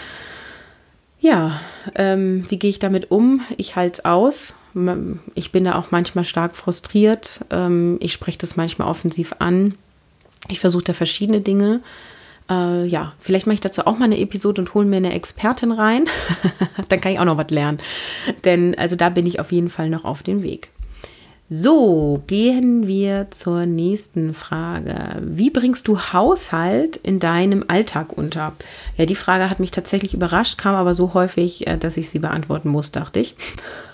Ja, wie gehe ich damit um? Ich halte es aus. Ich bin da auch manchmal stark frustriert. Ich spreche das manchmal offensiv an. Ich versuche da verschiedene Dinge. Ja, vielleicht mache ich dazu auch mal eine Episode und hole mir eine Expertin rein. Dann kann ich auch noch was lernen. Denn also da bin ich auf jeden Fall noch auf dem Weg. So, gehen wir zur nächsten Frage. Wie bringst du Haushalt in deinem Alltag unter? Ja, die Frage hat mich tatsächlich überrascht, kam aber so häufig, dass ich sie beantworten muss, dachte ich.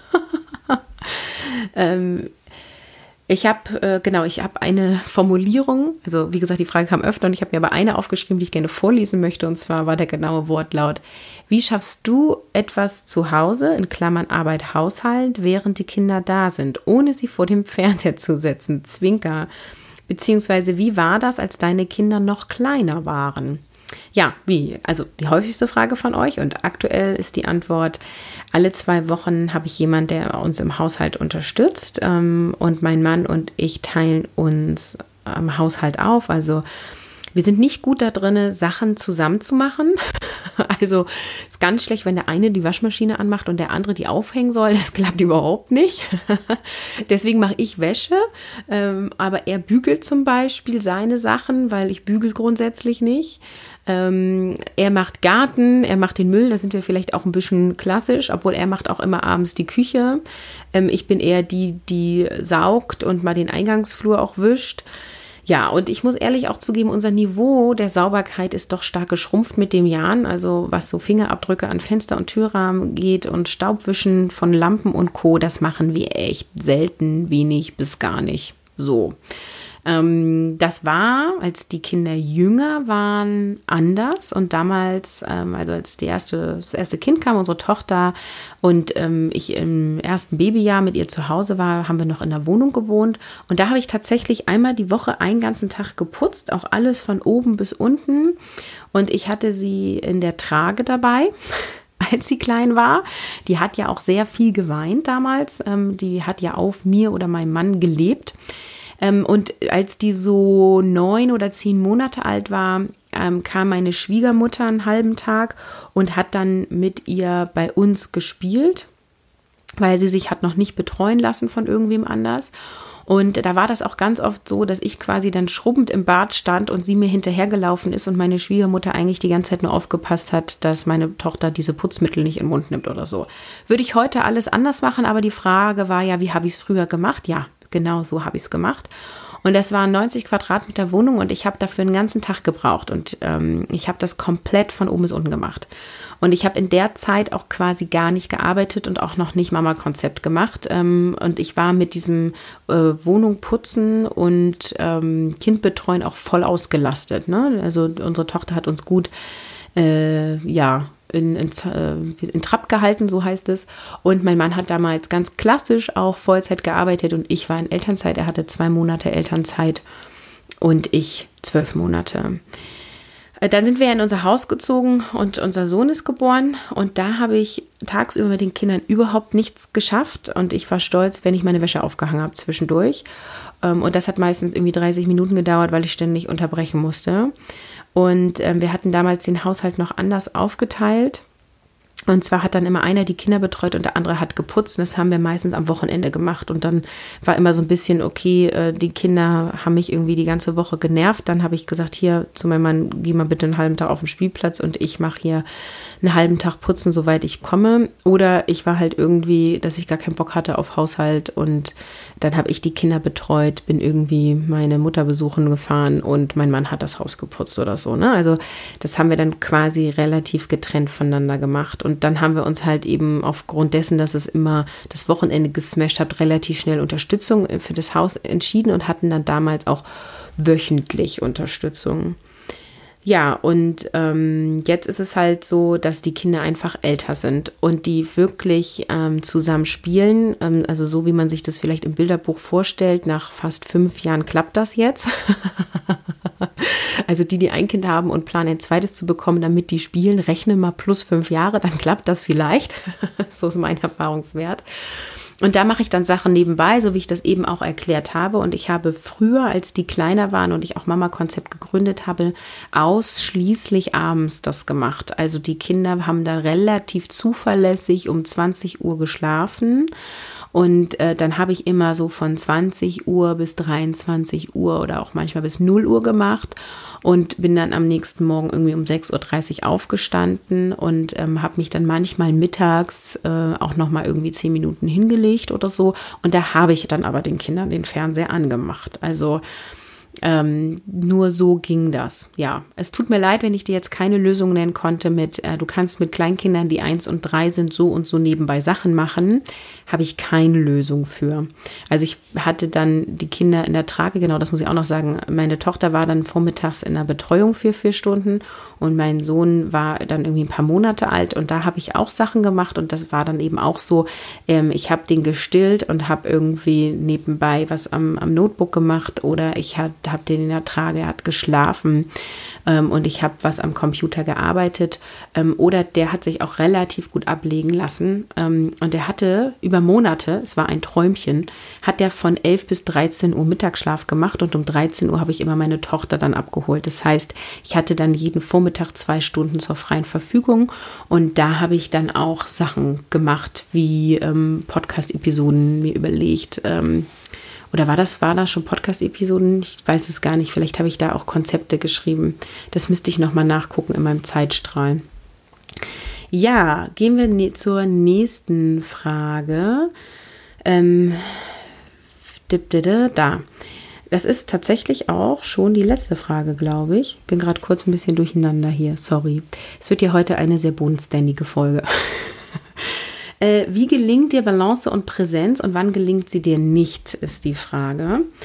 Ich habe eine Formulierung, also wie gesagt, die Frage kam öfter und ich habe mir aber eine aufgeschrieben, die ich gerne vorlesen möchte, und zwar war der genaue Wortlaut: Wie schaffst du etwas zu Hause, in Klammern Arbeit, Haushalt, während die Kinder da sind, ohne sie vor dem Fernseher zu setzen? Zwinker. Beziehungsweise wie war das, als deine Kinder noch kleiner waren? Ja, wie? Also die häufigste Frage von euch, und aktuell ist die Antwort: Alle 2 Wochen habe ich jemanden, der uns im Haushalt unterstützt, und mein Mann und ich teilen uns am Haushalt auf. Also wir sind nicht gut da drin, Sachen zusammen zu machen. Also es ist ganz schlecht, wenn der eine die Waschmaschine anmacht und der andere die aufhängen soll. Das klappt überhaupt nicht. Deswegen mache ich Wäsche, aber er bügelt zum Beispiel seine Sachen, weil ich bügel grundsätzlich nicht. Er macht Garten, er macht den Müll, da sind wir vielleicht auch ein bisschen klassisch, obwohl er macht auch immer abends die Küche. Ich bin eher die saugt und mal den Eingangsflur auch wischt. Ja, und ich muss ehrlich auch zugeben, unser Niveau der Sauberkeit ist doch stark geschrumpft mit den Jahren. Also was so Fingerabdrücke an Fenster und Türrahmen geht und Staubwischen von Lampen und Co., das machen wir echt selten, wenig bis gar nicht so. Das war, als die Kinder jünger waren, anders. Und damals, also als das erste Kind kam, unsere Tochter, und ich im ersten Babyjahr mit ihr zu Hause war, haben wir noch in der Wohnung gewohnt. Und da habe ich tatsächlich einmal die Woche einen ganzen Tag geputzt, auch alles von oben bis unten. Und ich hatte sie in der Trage dabei, als sie klein war. Die hat ja auch sehr viel geweint damals. Die hat ja auf mir oder meinem Mann gelebt. Und als die so 9 oder 10 Monate alt war, kam meine Schwiegermutter einen halben Tag und hat dann mit ihr bei uns gespielt, weil sie sich hat noch nicht betreuen lassen von irgendwem anders. Und da war das auch ganz oft so, dass ich quasi dann schrubbend im Bad stand und sie mir hinterhergelaufen ist und meine Schwiegermutter eigentlich die ganze Zeit nur aufgepasst hat, dass meine Tochter diese Putzmittel nicht in den Mund nimmt oder so. Würde ich heute alles anders machen, aber die Frage war ja, wie habe ich es früher gemacht? Ja, genau so habe ich es gemacht. Und das waren 90 Quadratmeter Wohnung und ich habe dafür einen ganzen Tag gebraucht und ich habe das komplett von oben bis unten gemacht. Und ich habe in der Zeit auch quasi gar nicht gearbeitet und auch noch nicht Mama-Konzept gemacht. Und ich war mit diesem Wohnung putzen und Kind betreuen auch voll ausgelastet. Ne? Also unsere Tochter hat uns gut, in Trab gehalten, so heißt es. Und mein Mann hat damals ganz klassisch auch Vollzeit gearbeitet und ich war in Elternzeit. Er hatte 2 Monate Elternzeit und ich 12 Monate. Dann sind wir in unser Haus gezogen und unser Sohn ist geboren und da habe ich tagsüber mit den Kindern überhaupt nichts geschafft und ich war stolz, wenn ich meine Wäsche aufgehangen habe zwischendurch. Und das hat meistens irgendwie 30 Minuten gedauert, weil ich ständig unterbrechen musste. Und wir hatten damals den Haushalt noch anders aufgeteilt. Und zwar hat dann immer einer die Kinder betreut und der andere hat geputzt. Und das haben wir meistens am Wochenende gemacht. Und dann war immer so ein bisschen, okay, die Kinder haben mich irgendwie die ganze Woche genervt. Dann habe ich gesagt, hier zu meinem Mann, geh mal bitte einen halben Tag auf den Spielplatz und ich mache hier einen halben Tag putzen, soweit ich komme. Oder ich war halt irgendwie, dass ich gar keinen Bock hatte auf Haushalt und dann habe ich die Kinder betreut, bin irgendwie meine Mutter besuchen gefahren und mein Mann hat das Haus geputzt oder so. Ne? Also das haben wir dann quasi relativ getrennt voneinander gemacht. Und dann haben wir uns halt eben aufgrund dessen, dass es immer das Wochenende gesmasht hat, relativ schnell Unterstützung für das Haus entschieden und hatten dann damals auch wöchentlich Unterstützung. Ja, und jetzt ist es halt so, dass die Kinder einfach älter sind und die wirklich zusammen spielen. Also so wie man sich das vielleicht im Bilderbuch vorstellt, nach fast 5 Jahren klappt das jetzt. Also die ein Kind haben und planen, ein zweites zu bekommen, damit die spielen, rechne mal plus 5 Jahre, dann klappt das vielleicht. So ist mein Erfahrungswert. Und da mache ich dann Sachen nebenbei, so wie ich das eben auch erklärt habe. Und ich habe früher, als die kleiner waren und ich auch Mama-Konzept gegründet habe, ausschließlich abends das gemacht. Also die Kinder haben da relativ zuverlässig um 20 Uhr geschlafen. Und dann habe ich immer so von 20 Uhr bis 23 Uhr oder auch manchmal bis 0 Uhr gemacht und bin dann am nächsten Morgen irgendwie um 6.30 Uhr aufgestanden und habe mich dann manchmal mittags auch nochmal irgendwie 10 Minuten hingelegt oder so. Und da habe ich dann aber den Kindern den Fernseher angemacht. Also nur so ging das. Ja, es tut mir leid, wenn ich dir jetzt keine Lösung nennen konnte mit, du kannst mit Kleinkindern, die 1 und 3 sind, so und so nebenbei Sachen machen, habe ich keine Lösung für. Also ich hatte dann die Kinder in der Trage, genau, das muss ich auch noch sagen, meine Tochter war dann vormittags in der Betreuung für 4 Stunden und mein Sohn war dann irgendwie ein paar Monate alt und da habe ich auch Sachen gemacht und das war dann eben auch so, ich habe den gestillt und habe irgendwie nebenbei was am Notebook gemacht oder ich habe den in der Trage, er hat geschlafen und ich habe was am Computer gearbeitet oder der hat sich auch relativ gut ablegen lassen und der hatte über Monate, es war ein Träumchen, hat der von 11 bis 13 Uhr Mittagsschlaf gemacht und um 13 Uhr habe ich immer meine Tochter dann abgeholt. Das heißt, ich hatte dann jeden Vormittag 2 Stunden zur freien Verfügung und da habe ich dann auch Sachen gemacht, wie Podcast-Episoden mir überlegt, oder war das schon Podcast-Episoden? Ich weiß es gar nicht. Vielleicht habe ich da auch Konzepte geschrieben. Das müsste ich nochmal nachgucken in meinem Zeitstrahl. Ja, gehen wir zur nächsten Frage. Da. Das ist tatsächlich auch schon die letzte Frage, glaube ich. Bin gerade kurz ein bisschen durcheinander hier. Sorry. Es wird ja heute eine sehr bodenständige Folge. Wie gelingt dir Balance und Präsenz und wann gelingt sie dir nicht, ist die Frage.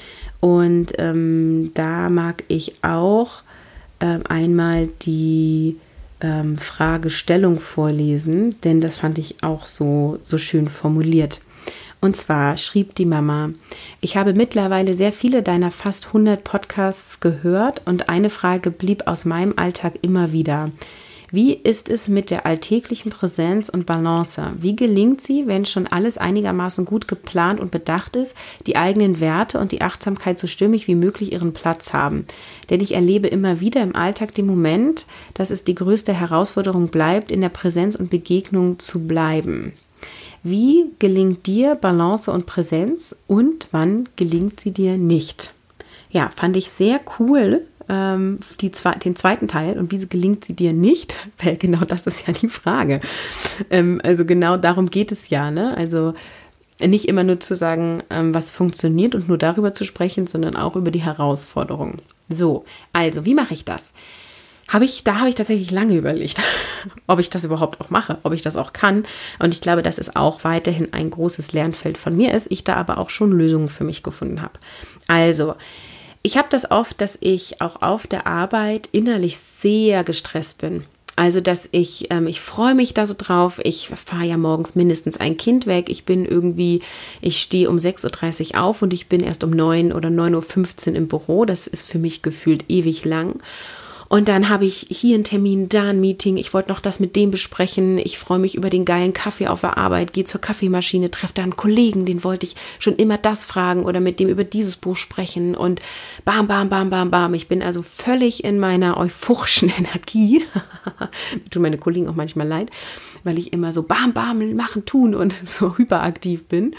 Und da mag ich auch einmal die Fragestellung vorlesen, denn das fand ich auch so schön formuliert. Und zwar schrieb die Mama: Ich habe mittlerweile sehr viele deiner fast 100 Podcasts gehört und eine Frage blieb aus meinem Alltag immer wieder. Wie ist es mit der alltäglichen Präsenz und Balance? Wie gelingt sie, wenn schon alles einigermaßen gut geplant und bedacht ist, die eigenen Werte und die Achtsamkeit so stimmig wie möglich ihren Platz haben? Denn ich erlebe immer wieder im Alltag den Moment, dass es die größte Herausforderung bleibt, in der Präsenz und Begegnung zu bleiben. Wie gelingt dir Balance und Präsenz und wann gelingt sie dir nicht? Ja, fand ich sehr cool. Den zweiten Teil und wie gelingt sie dir nicht, weil genau das ist ja die Frage. Also genau darum geht es ja, ne? Also nicht immer nur zu sagen, was funktioniert und nur darüber zu sprechen, sondern auch über die Herausforderungen. So, also wie mache ich das? Da habe ich tatsächlich lange überlegt, ob ich das überhaupt auch mache, ob ich das auch kann. Und ich glaube, dass es auch weiterhin ein großes Lernfeld von mir ist. Ich da aber auch schon Lösungen für mich gefunden habe. Also, ich habe das oft, dass ich auch auf der Arbeit innerlich sehr gestresst bin. Also, dass ich freue mich da so drauf. Ich fahre ja morgens mindestens ein Kind weg. Ich stehe um 6:30 Uhr auf und ich bin erst um 9 oder 9:15 Uhr im Büro. Das ist für mich gefühlt ewig lang. Und dann habe ich hier einen Termin, da ein Meeting. Ich wollte noch das mit dem besprechen. Ich freue mich über den geilen Kaffee auf der Arbeit, gehe zur Kaffeemaschine, treffe da einen Kollegen, den wollte ich schon immer das fragen oder mit dem über dieses Buch sprechen. Und bam, bam, bam, bam, bam. Ich bin also völlig in meiner euphorischen Energie. Mir tun meine Kollegen auch manchmal leid, weil ich immer so bam, bam, machen, tun und so hyperaktiv bin.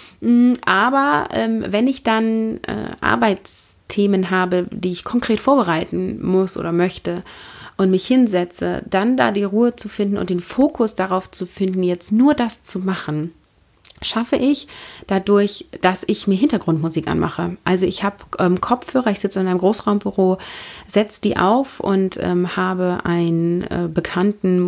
Aber wenn ich dann Arbeitsthemen habe, die ich konkret vorbereiten muss oder möchte und mich hinsetze, dann da die Ruhe zu finden und den Fokus darauf zu finden, jetzt nur das zu machen, schaffe ich dadurch, dass ich mir Hintergrundmusik anmache. Also ich habe Kopfhörer, ich sitze in einem Großraumbüro, setze die auf und habe einen bekannten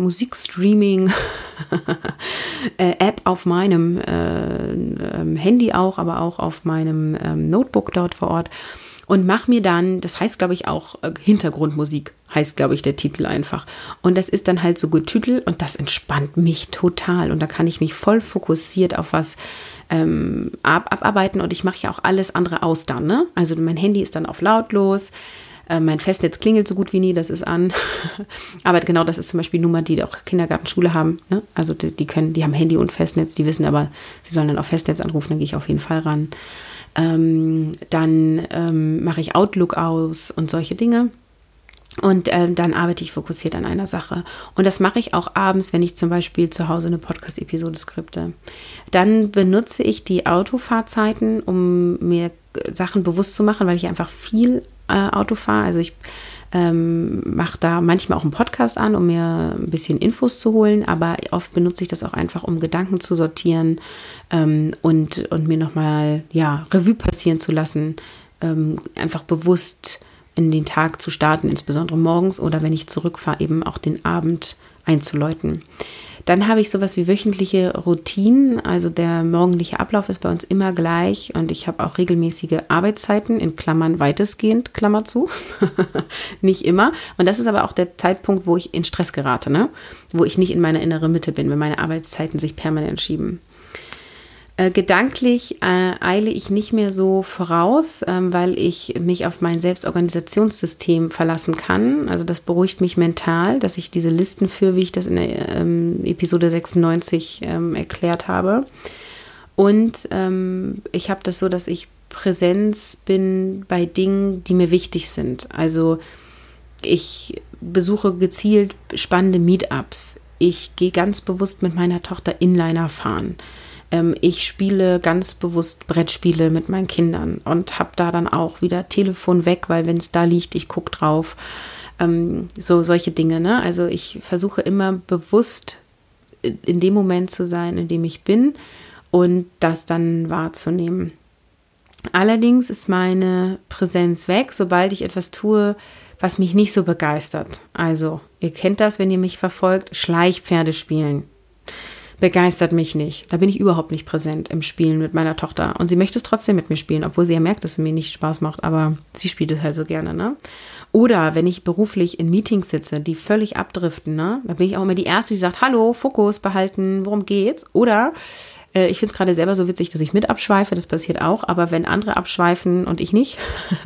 Musikstreaming-App auf meinem Handy auch, aber auch auf meinem Notebook dort vor Ort und mache mir dann, das heißt glaube ich auch Hintergrundmusik, heißt glaube ich der Titel einfach. Und das ist dann halt so getütelt und das entspannt mich total und da kann ich mich voll fokussiert auf was abarbeiten und ich mache ja auch alles andere aus dann, ne? Also mein Handy ist dann auf lautlos, mein Festnetz klingelt so gut wie nie, das ist an. Aber genau das ist zum Beispiel Nummer, die auch Kindergartenschule haben, ne? Also die haben Handy und Festnetz, die wissen aber, sie sollen dann auf Festnetz anrufen, dann gehe ich auf jeden Fall ran. Dann mache ich Outlook aus und solche Dinge. Und dann arbeite ich fokussiert an einer Sache. Und das mache ich auch abends, wenn ich zum Beispiel zu Hause eine Podcast-Episode skripte. Dann benutze ich die Autofahrzeiten, um mir Sachen bewusst zu machen, weil ich einfach viel Auto fahre. Also ich mache da manchmal auch einen Podcast an, um mir ein bisschen Infos zu holen, aber oft benutze ich das auch einfach, um Gedanken zu sortieren und mir nochmal Revue passieren zu lassen, einfach bewusst in den Tag zu starten, insbesondere morgens oder wenn ich zurückfahre, eben auch den Abend einzuläuten. Dann habe ich sowas wie wöchentliche Routinen, also der morgendliche Ablauf ist bei uns immer gleich und ich habe auch regelmäßige Arbeitszeiten, in Klammern weitestgehend, Klammer zu, nicht immer. Und das ist aber auch der Zeitpunkt, wo ich in Stress gerate, ne? Wo ich nicht in meiner inneren Mitte bin, wenn meine Arbeitszeiten sich permanent schieben. Gedanklich eile ich nicht mehr so voraus, weil ich mich auf mein Selbstorganisationssystem verlassen kann. Also das beruhigt mich mental, dass ich diese Listen führe, wie ich das in der Episode 96 erklärt habe. Und ich habe das so, dass ich Präsenz bin bei Dingen, die mir wichtig sind. Also ich besuche gezielt spannende Meetups. Ich gehe ganz bewusst mit meiner Tochter Inliner fahren. Ich spiele ganz bewusst Brettspiele mit meinen Kindern und habe da dann auch wieder Telefon weg, weil wenn es da liegt, ich gucke drauf. Solche Dinge, ne? Also ich versuche immer bewusst in dem Moment zu sein, in dem ich bin und das dann wahrzunehmen. Allerdings ist meine Präsenz weg, sobald ich etwas tue, was mich nicht so begeistert. Also ihr kennt das, wenn ihr mich verfolgt, Schleichpferde spielen. begeistert mich nicht. Da bin ich überhaupt nicht präsent im Spielen mit meiner Tochter. Und sie möchte es trotzdem mit mir spielen, obwohl sie ja merkt, dass es mir nicht Spaß macht. Aber sie spielt es halt so gerne, ne? Oder wenn ich beruflich in Meetings sitze, die völlig abdriften, ne? Da bin ich auch immer die Erste, die sagt, hallo, Fokus behalten, worum geht's? Oder ich finde es gerade selber so witzig, dass ich mit abschweife, das passiert auch. Aber wenn andere abschweifen und ich nicht,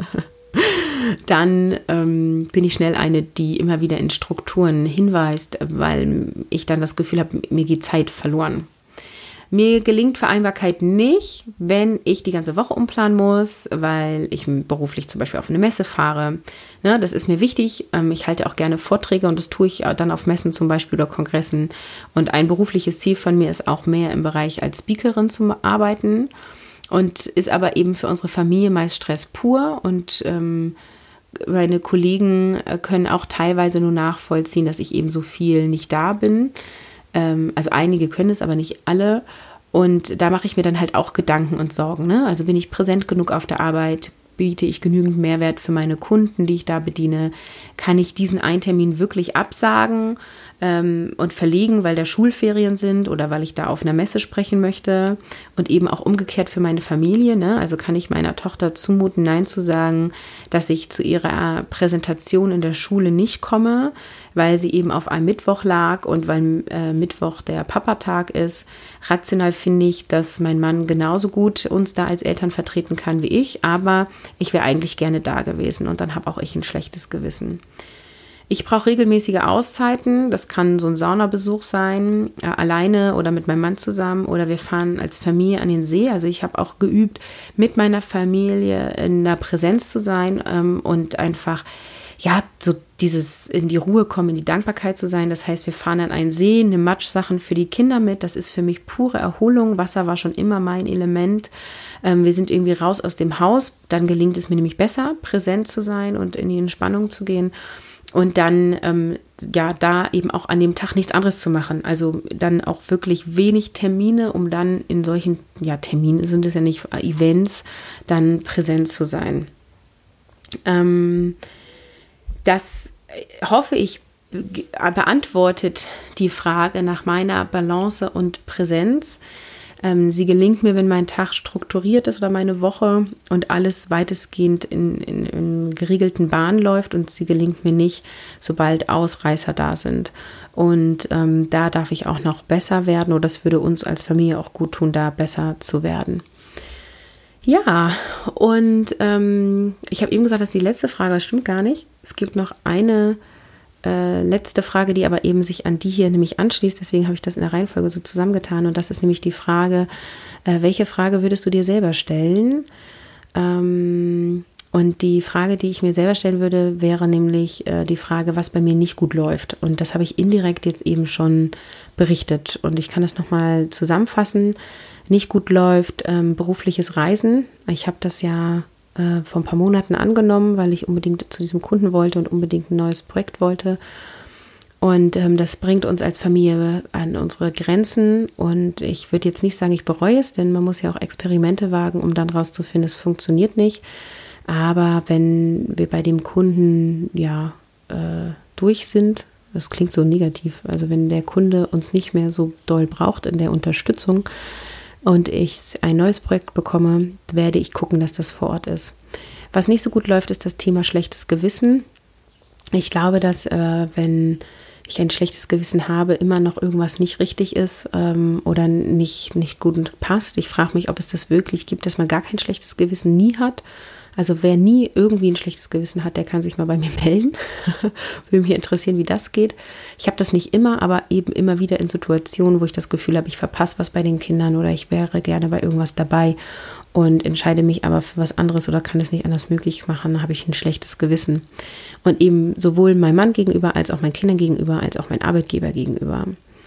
dann bin ich schnell eine, die immer wieder in Strukturen hinweist, weil ich dann das Gefühl habe, mir geht Zeit verloren. Mir gelingt Vereinbarkeit nicht, wenn ich die ganze Woche umplanen muss, weil ich beruflich zum Beispiel auf eine Messe fahre. Ne, das ist mir wichtig. Ich halte auch gerne Vorträge und das tue ich dann auf Messen zum Beispiel oder Kongressen. Und ein berufliches Ziel von mir ist auch mehr im Bereich als Speakerin zu arbeiten und ist aber eben für unsere Familie meist Stress pur und meine Kollegen können auch teilweise nur nachvollziehen, dass ich eben so viel nicht da bin. Also einige können es, aber nicht alle. Und da mache ich mir dann halt auch Gedanken und Sorgen. Ne? Also bin ich präsent genug auf der Arbeit? Biete ich genügend Mehrwert für meine Kunden, die ich da bediene? Kann ich diesen einen Termin wirklich absagen und verlegen, weil da Schulferien sind oder weil ich da auf einer Messe sprechen möchte? Und eben auch umgekehrt für meine Familie. Ne? Also kann ich meiner Tochter zumuten, Nein zu sagen, dass ich zu ihrer Präsentation in der Schule nicht komme, weil sie eben auf einem Mittwoch lag und weil Mittwoch der Papatag ist. Rational finde ich, dass mein Mann genauso gut uns da als Eltern vertreten kann wie ich, aber ich wäre eigentlich gerne da gewesen und dann habe auch ich ein schlechtes Gewissen. Ich brauche regelmäßige Auszeiten. Das kann so ein Saunabesuch sein, alleine oder mit meinem Mann zusammen. Oder wir fahren als Familie an den See. Also ich habe auch geübt, mit meiner Familie in der Präsenz zu sein und einfach, ja, so dieses in die Ruhe kommen, in die Dankbarkeit zu sein. Das heißt, wir fahren an einen See, nehme Matschsachen für die Kinder mit. Das ist für mich pure Erholung. Wasser war schon immer mein Element. Wir sind irgendwie raus aus dem Haus. Dann gelingt es mir nämlich besser, präsent zu sein und in die Entspannung zu gehen. Und dann, da eben auch an dem Tag nichts anderes zu machen. Also dann auch wirklich wenig Termine, um dann in solchen, Termine sind es ja nicht, Events, dann präsent zu sein. Das hoffe ich beantwortet die Frage nach meiner Balance und Präsenz. Sie gelingt mir, wenn mein Tag strukturiert ist oder meine Woche und alles weitestgehend in geregelten Bahnen läuft, und sie gelingt mir nicht, sobald Ausreißer da sind. Und da darf ich auch noch besser werden, oder das würde uns als Familie auch gut tun, da besser zu werden. Ja, und ich habe eben gesagt, das ist die letzte Frage, das stimmt gar nicht. Es gibt noch eine letzte Frage, die aber eben sich an die hier nämlich anschließt. Deswegen habe ich das in der Reihenfolge so zusammengetan. Und das ist nämlich die Frage, welche Frage würdest du dir selber stellen? Und die Frage, die ich mir selber stellen würde, wäre nämlich die Frage, was bei mir nicht gut läuft. Und das habe ich indirekt jetzt eben schon berichtet. Und ich kann das nochmal zusammenfassen. Nicht gut läuft berufliches Reisen. Ich habe das ja vor ein paar Monaten angenommen, weil ich unbedingt zu diesem Kunden wollte und unbedingt ein neues Projekt wollte. Und das bringt uns als Familie an unsere Grenzen. Und ich würde jetzt nicht sagen, ich bereue es, denn man muss ja auch Experimente wagen, um dann rauszufinden, es funktioniert nicht. Aber wenn wir bei dem Kunden durch sind, das klingt so negativ, also wenn der Kunde uns nicht mehr so doll braucht in der Unterstützung, und ich ein neues Projekt bekomme, werde ich gucken, dass das vor Ort ist. Was nicht so gut läuft, ist das Thema schlechtes Gewissen. Ich glaube, dass wenn ich ein schlechtes Gewissen habe, immer noch irgendwas nicht richtig ist oder nicht gut passt. Ich frage mich, ob es das wirklich gibt, dass man gar kein schlechtes Gewissen nie hat. Also wer nie irgendwie ein schlechtes Gewissen hat, der kann sich mal bei mir melden. Würde mich interessieren, wie das geht. Ich habe das nicht immer, aber eben immer wieder in Situationen, wo ich das Gefühl habe, ich verpasse was bei den Kindern oder ich wäre gerne bei irgendwas dabei und entscheide mich aber für was anderes oder kann es nicht anders möglich machen, dann habe ich ein schlechtes Gewissen. Und eben sowohl meinem Mann gegenüber, als auch meinen Kindern gegenüber, als auch meinem Arbeitgeber gegenüber.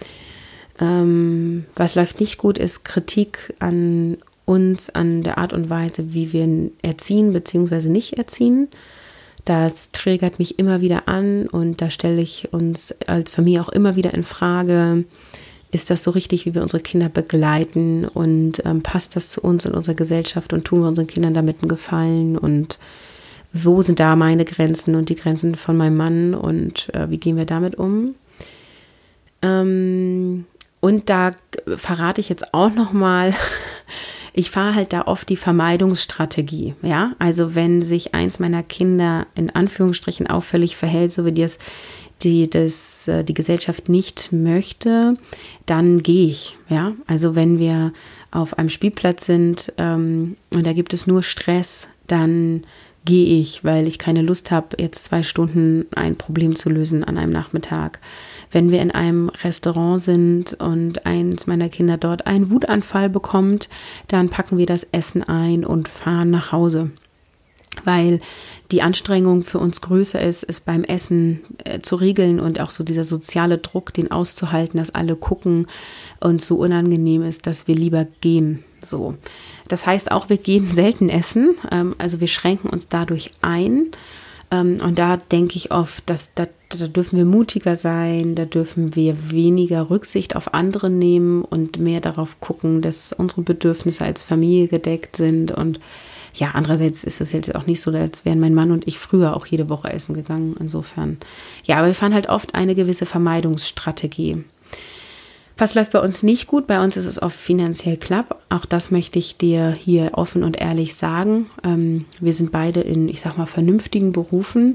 Was läuft nicht gut, ist Kritik an uns, an der Art und Weise, wie wir erziehen bzw. nicht erziehen. Das triggert mich immer wieder an und da stelle ich uns als Familie auch immer wieder in Frage, ist das so richtig, wie wir unsere Kinder begleiten und passt das zu uns und unserer Gesellschaft und tun wir unseren Kindern damit einen Gefallen und wo sind da meine Grenzen und die Grenzen von meinem Mann und wie gehen wir damit um? Und da verrate ich jetzt auch nochmal, ich fahre halt da oft die Vermeidungsstrategie, ja. Also wenn sich eins meiner Kinder in Anführungsstrichen auffällig verhält, so wie die Gesellschaft nicht möchte, dann gehe ich, ja. Also wenn wir auf einem Spielplatz sind und da gibt es nur Stress, dann gehe ich, weil ich keine Lust habe, jetzt 2 Stunden ein Problem zu lösen an einem Nachmittag. Wenn wir in einem Restaurant sind und eins meiner Kinder dort einen Wutanfall bekommt, dann packen wir das Essen ein und fahren nach Hause. Weil die Anstrengung für uns größer ist, es beim Essen zu regeln und auch so dieser soziale Druck, den auszuhalten, dass alle gucken und so unangenehm ist, dass wir lieber gehen. So. Das heißt auch, wir gehen selten essen, also wir schränken uns dadurch ein. Und da denke ich oft, dass da dürfen wir mutiger sein, da dürfen wir weniger Rücksicht auf andere nehmen und mehr darauf gucken, dass unsere Bedürfnisse als Familie gedeckt sind. Und ja, andererseits ist es jetzt auch nicht so, als wären mein Mann und ich früher auch jede Woche essen gegangen. Insofern, ja, aber wir fahren halt oft eine gewisse Vermeidungsstrategie. Was läuft bei uns nicht gut? Bei uns ist es oft finanziell knapp. Auch das möchte ich dir hier offen und ehrlich sagen. Wir sind beide in, ich sag mal, vernünftigen Berufen.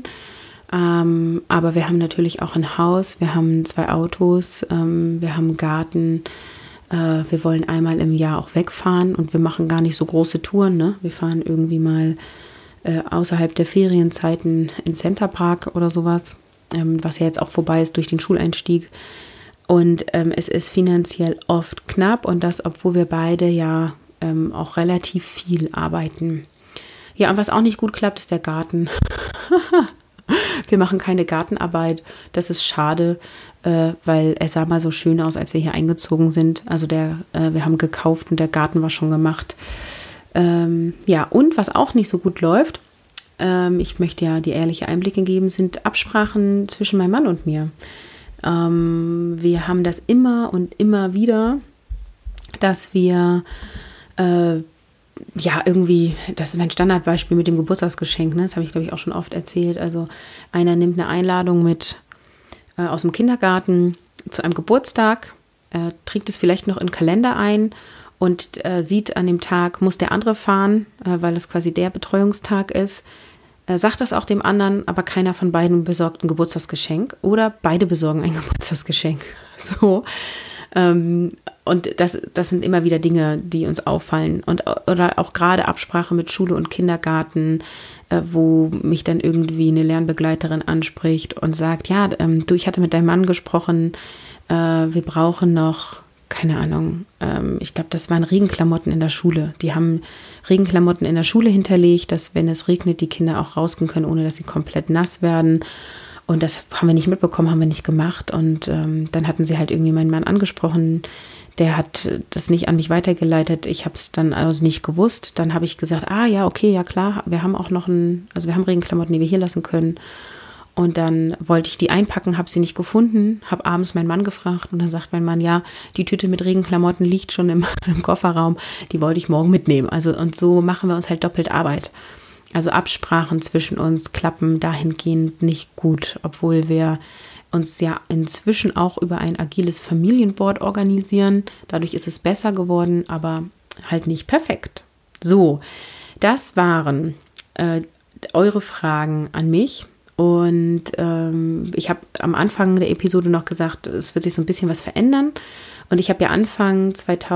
Aber wir haben natürlich auch ein Haus, wir haben 2 Autos, wir haben einen Garten. Wir wollen einmal im Jahr auch wegfahren und wir machen gar nicht so große Touren, ne? Wir fahren irgendwie mal außerhalb der Ferienzeiten in Center Park oder sowas, was ja jetzt auch vorbei ist durch den Schuleinstieg. Und es ist finanziell oft knapp und das, obwohl wir beide ja auch relativ viel arbeiten. Ja, und was auch nicht gut klappt, ist der Garten. Wir machen keine Gartenarbeit. Das ist schade, weil es sah mal so schön aus, als wir hier eingezogen sind. Also wir haben gekauft und der Garten war schon gemacht. Ja, und was auch nicht so gut läuft, ich möchte ja die ehrliche Einblicke geben, sind Absprachen zwischen meinem Mann und mir. Wir haben das immer und immer wieder, dass wir ja, irgendwie, das ist mein Standardbeispiel mit dem Geburtstagsgeschenk, ne? Das habe ich, glaube ich, auch schon oft erzählt. Also einer nimmt eine Einladung mit aus dem Kindergarten zu einem Geburtstag, trägt es vielleicht noch in den Kalender ein und sieht an dem Tag, muss der andere fahren, weil es quasi der Betreuungstag ist. Sagt das auch dem anderen, aber keiner von beiden besorgt ein Geburtstagsgeschenk oder beide besorgen ein Geburtstagsgeschenk. So. Und das sind immer wieder Dinge, die uns auffallen. Oder auch gerade Absprache mit Schule und Kindergarten, wo mich dann irgendwie eine Lernbegleiterin anspricht und sagt, ja, du, ich hatte mit deinem Mann gesprochen, wir brauchen noch, keine Ahnung, ich glaube, das waren Regenklamotten in der Schule. Die haben Regenklamotten in der Schule hinterlegt, dass, wenn es regnet, die Kinder auch rausgehen können, ohne dass sie komplett nass werden. Und das haben wir nicht mitbekommen, haben wir nicht gemacht. Und dann hatten sie halt irgendwie meinen Mann angesprochen. Der hat das nicht an mich weitergeleitet. Ich habe es dann also nicht gewusst. Dann habe ich gesagt, ja, okay, ja klar, wir haben auch noch wir haben Regenklamotten, die wir hier lassen können. Und dann wollte ich die einpacken, habe sie nicht gefunden, habe abends meinen Mann gefragt und dann sagt mein Mann, ja, die Tüte mit Regenklamotten liegt schon im Kofferraum, die wollte ich morgen mitnehmen. Also und so machen wir uns halt doppelt Arbeit. Also Absprachen zwischen uns klappen dahingehend nicht gut, obwohl wir uns ja inzwischen auch über ein agiles Familienboard organisieren. Dadurch ist es besser geworden, aber halt nicht perfekt. So, das waren eure Fragen an mich. Und ich habe am Anfang der Episode noch gesagt, es wird sich so ein bisschen was verändern. Und ich habe ja Anfang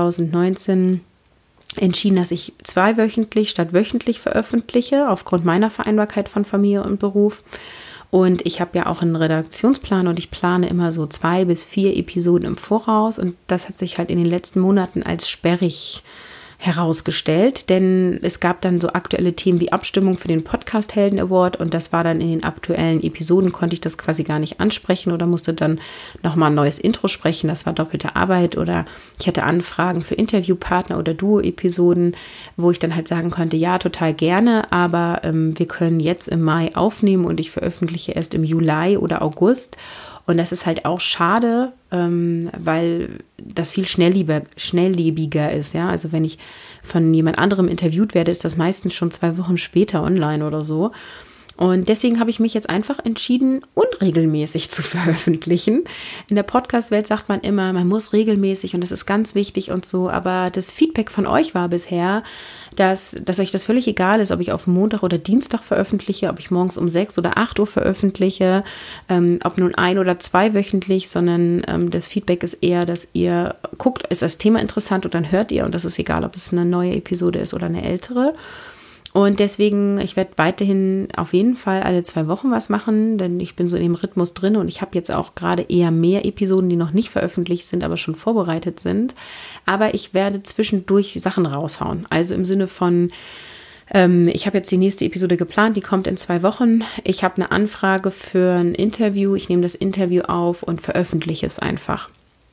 2019 entschieden, dass ich 2-wöchentlich statt wöchentlich veröffentliche, aufgrund meiner Vereinbarkeit von Familie und Beruf. Und ich habe ja auch einen Redaktionsplan und ich plane immer so 2 bis 4 Episoden im Voraus. Und das hat sich halt in den letzten Monaten als sperrig herausgestellt, denn es gab dann so aktuelle Themen wie Abstimmung für den Podcast Helden Award und das war dann in den aktuellen Episoden, konnte ich das quasi gar nicht ansprechen oder musste dann nochmal ein neues Intro sprechen, das war doppelte Arbeit oder ich hatte Anfragen für Interviewpartner oder Duo-Episoden, wo ich dann halt sagen konnte, ja, total gerne, aber wir können jetzt im Mai aufnehmen und ich veröffentliche erst im Juli oder August. Und das ist halt auch schade, weil das viel schnelllebiger ist. Ja? Also wenn ich von jemand anderem interviewt werde, ist das meistens schon 2 Wochen später online oder so. Und deswegen habe ich mich jetzt einfach entschieden, unregelmäßig zu veröffentlichen. In der Podcast-Welt sagt man immer, man muss regelmäßig und das ist ganz wichtig und so. Aber das Feedback von euch war bisher, dass euch das völlig egal ist, ob ich auf Montag oder Dienstag veröffentliche, ob ich morgens um 6 oder 8 Uhr veröffentliche, ob nun 1 oder 2 wöchentlich, sondern das Feedback ist eher, dass ihr guckt, ist das Thema interessant und dann hört ihr und das ist egal, ob es eine neue Episode ist oder eine ältere. Und deswegen, ich werde weiterhin auf jeden Fall alle 2 Wochen was machen, denn ich bin so in dem Rhythmus drin und ich habe jetzt auch gerade eher mehr Episoden, die noch nicht veröffentlicht sind, aber schon vorbereitet sind. Aber ich werde zwischendurch Sachen raushauen. Also im Sinne von, ich habe jetzt die nächste Episode geplant, die kommt in 2 Wochen. Ich habe eine Anfrage für ein Interview, ich nehme das Interview auf und veröffentliche es einfach.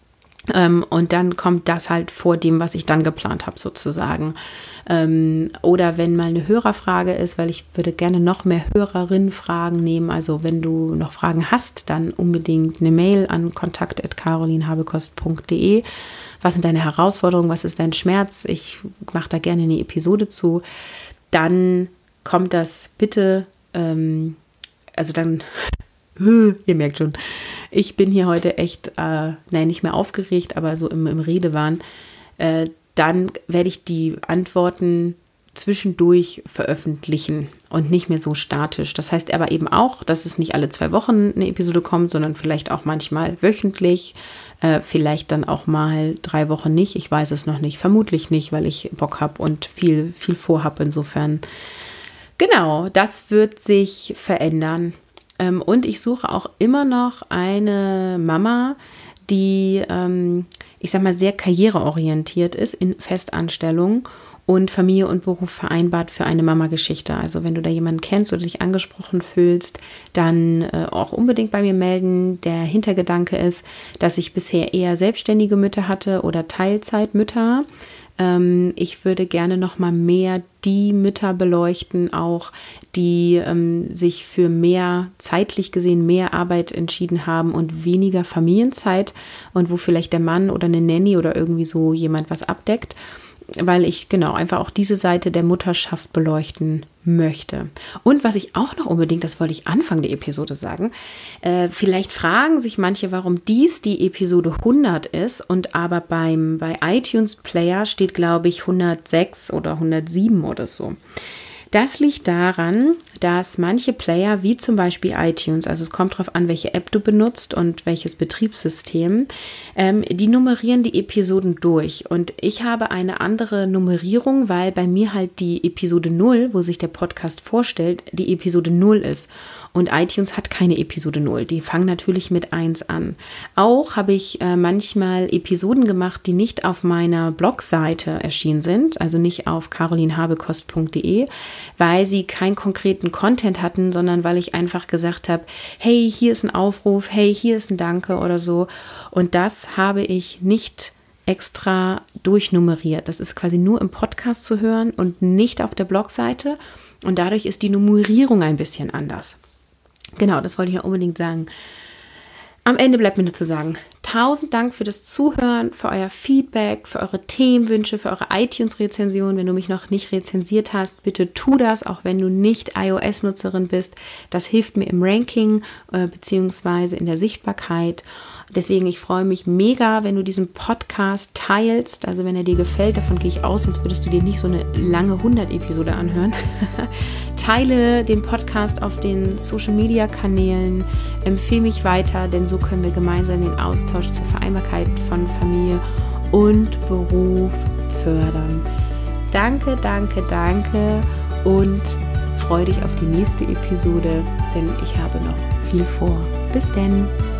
Und dann kommt das halt vor dem, was ich dann geplant habe sozusagen. Oder wenn mal eine Hörerfrage ist, weil ich würde gerne noch mehr Hörerinnen-Fragen nehmen. Also wenn du noch Fragen hast, dann unbedingt eine Mail an kontakt@carolinhabekost.de. Was sind deine Herausforderungen? Was ist dein Schmerz? Ich mache da gerne eine Episode zu. Dann kommt das bitte, also dann... Ihr merkt schon, ich bin hier heute echt, nicht mehr aufgeregt, aber so im Redewahn. Dann werde ich die Antworten zwischendurch veröffentlichen und nicht mehr so statisch. Das heißt aber eben auch, dass es nicht alle 2 Wochen eine Episode kommt, sondern vielleicht auch manchmal wöchentlich, vielleicht dann auch mal 3 Wochen nicht. Ich weiß es noch nicht, vermutlich nicht, weil ich Bock habe und viel vorhab. Insofern, genau, das wird sich verändern. Und ich suche auch immer noch eine Mama, die, ich sag mal, sehr karriereorientiert ist in Festanstellung und Familie und Beruf vereinbart für eine Mama-Geschichte. Also wenn du da jemanden kennst oder dich angesprochen fühlst, dann auch unbedingt bei mir melden. Der Hintergedanke ist, dass ich bisher eher selbstständige Mütter hatte oder Teilzeitmütter. Ich würde gerne noch mal mehr die Mütter beleuchten, auch die sich für mehr, zeitlich gesehen, mehr Arbeit entschieden haben und weniger Familienzeit und wo vielleicht der Mann oder eine Nanny oder irgendwie so jemand was abdeckt, weil ich genau einfach auch diese Seite der Mutterschaft beleuchten möchte. Und was ich auch noch unbedingt, das wollte ich Anfang der Episode sagen, vielleicht fragen sich manche, warum dies die Episode 100 ist und aber bei iTunes Player steht, glaube ich, 106 oder 107 oder so. Das liegt daran, dass manche Player, wie zum Beispiel iTunes, also es kommt darauf an, welche App du benutzt und welches Betriebssystem, die nummerieren die Episoden durch. Und ich habe eine andere Nummerierung, weil bei mir halt die Episode 0, wo sich der Podcast vorstellt, die Episode 0 ist. Und iTunes hat keine Episode 0. Die fangen natürlich mit 1 an. Auch habe ich manchmal Episoden gemacht, die nicht auf meiner Blogseite erschienen sind, also nicht auf carolinhabekost.de, weil sie keinen konkreten Content hatten, sondern weil ich einfach gesagt habe, hey, hier ist ein Aufruf, hey, hier ist ein Danke oder so. Und das habe ich nicht extra durchnummeriert. Das ist quasi nur im Podcast zu hören und nicht auf der Blogseite. Und dadurch ist die Nummerierung ein bisschen anders. Genau, das wollte ich noch unbedingt sagen. Am Ende bleibt mir nur zu sagen, 1000 Dank für das Zuhören, für euer Feedback, für eure Themenwünsche, für eure iTunes-Rezension. Wenn du mich noch nicht rezensiert hast, bitte tu das, auch wenn du nicht iOS-Nutzerin bist. Das hilft mir im Ranking beziehungsweise in der Sichtbarkeit. Deswegen, ich freue mich mega, wenn du diesen Podcast teilst. Also wenn er dir gefällt, davon gehe ich aus, sonst würdest du dir nicht so eine lange 100-Episode anhören. Teile den Podcast auf den Social-Media-Kanälen, empfehle mich weiter, denn so können wir gemeinsam den Austausch zur Vereinbarkeit von Familie und Beruf fördern. Danke, danke, danke und freue dich auf die nächste Episode, denn ich habe noch viel vor. Bis denn!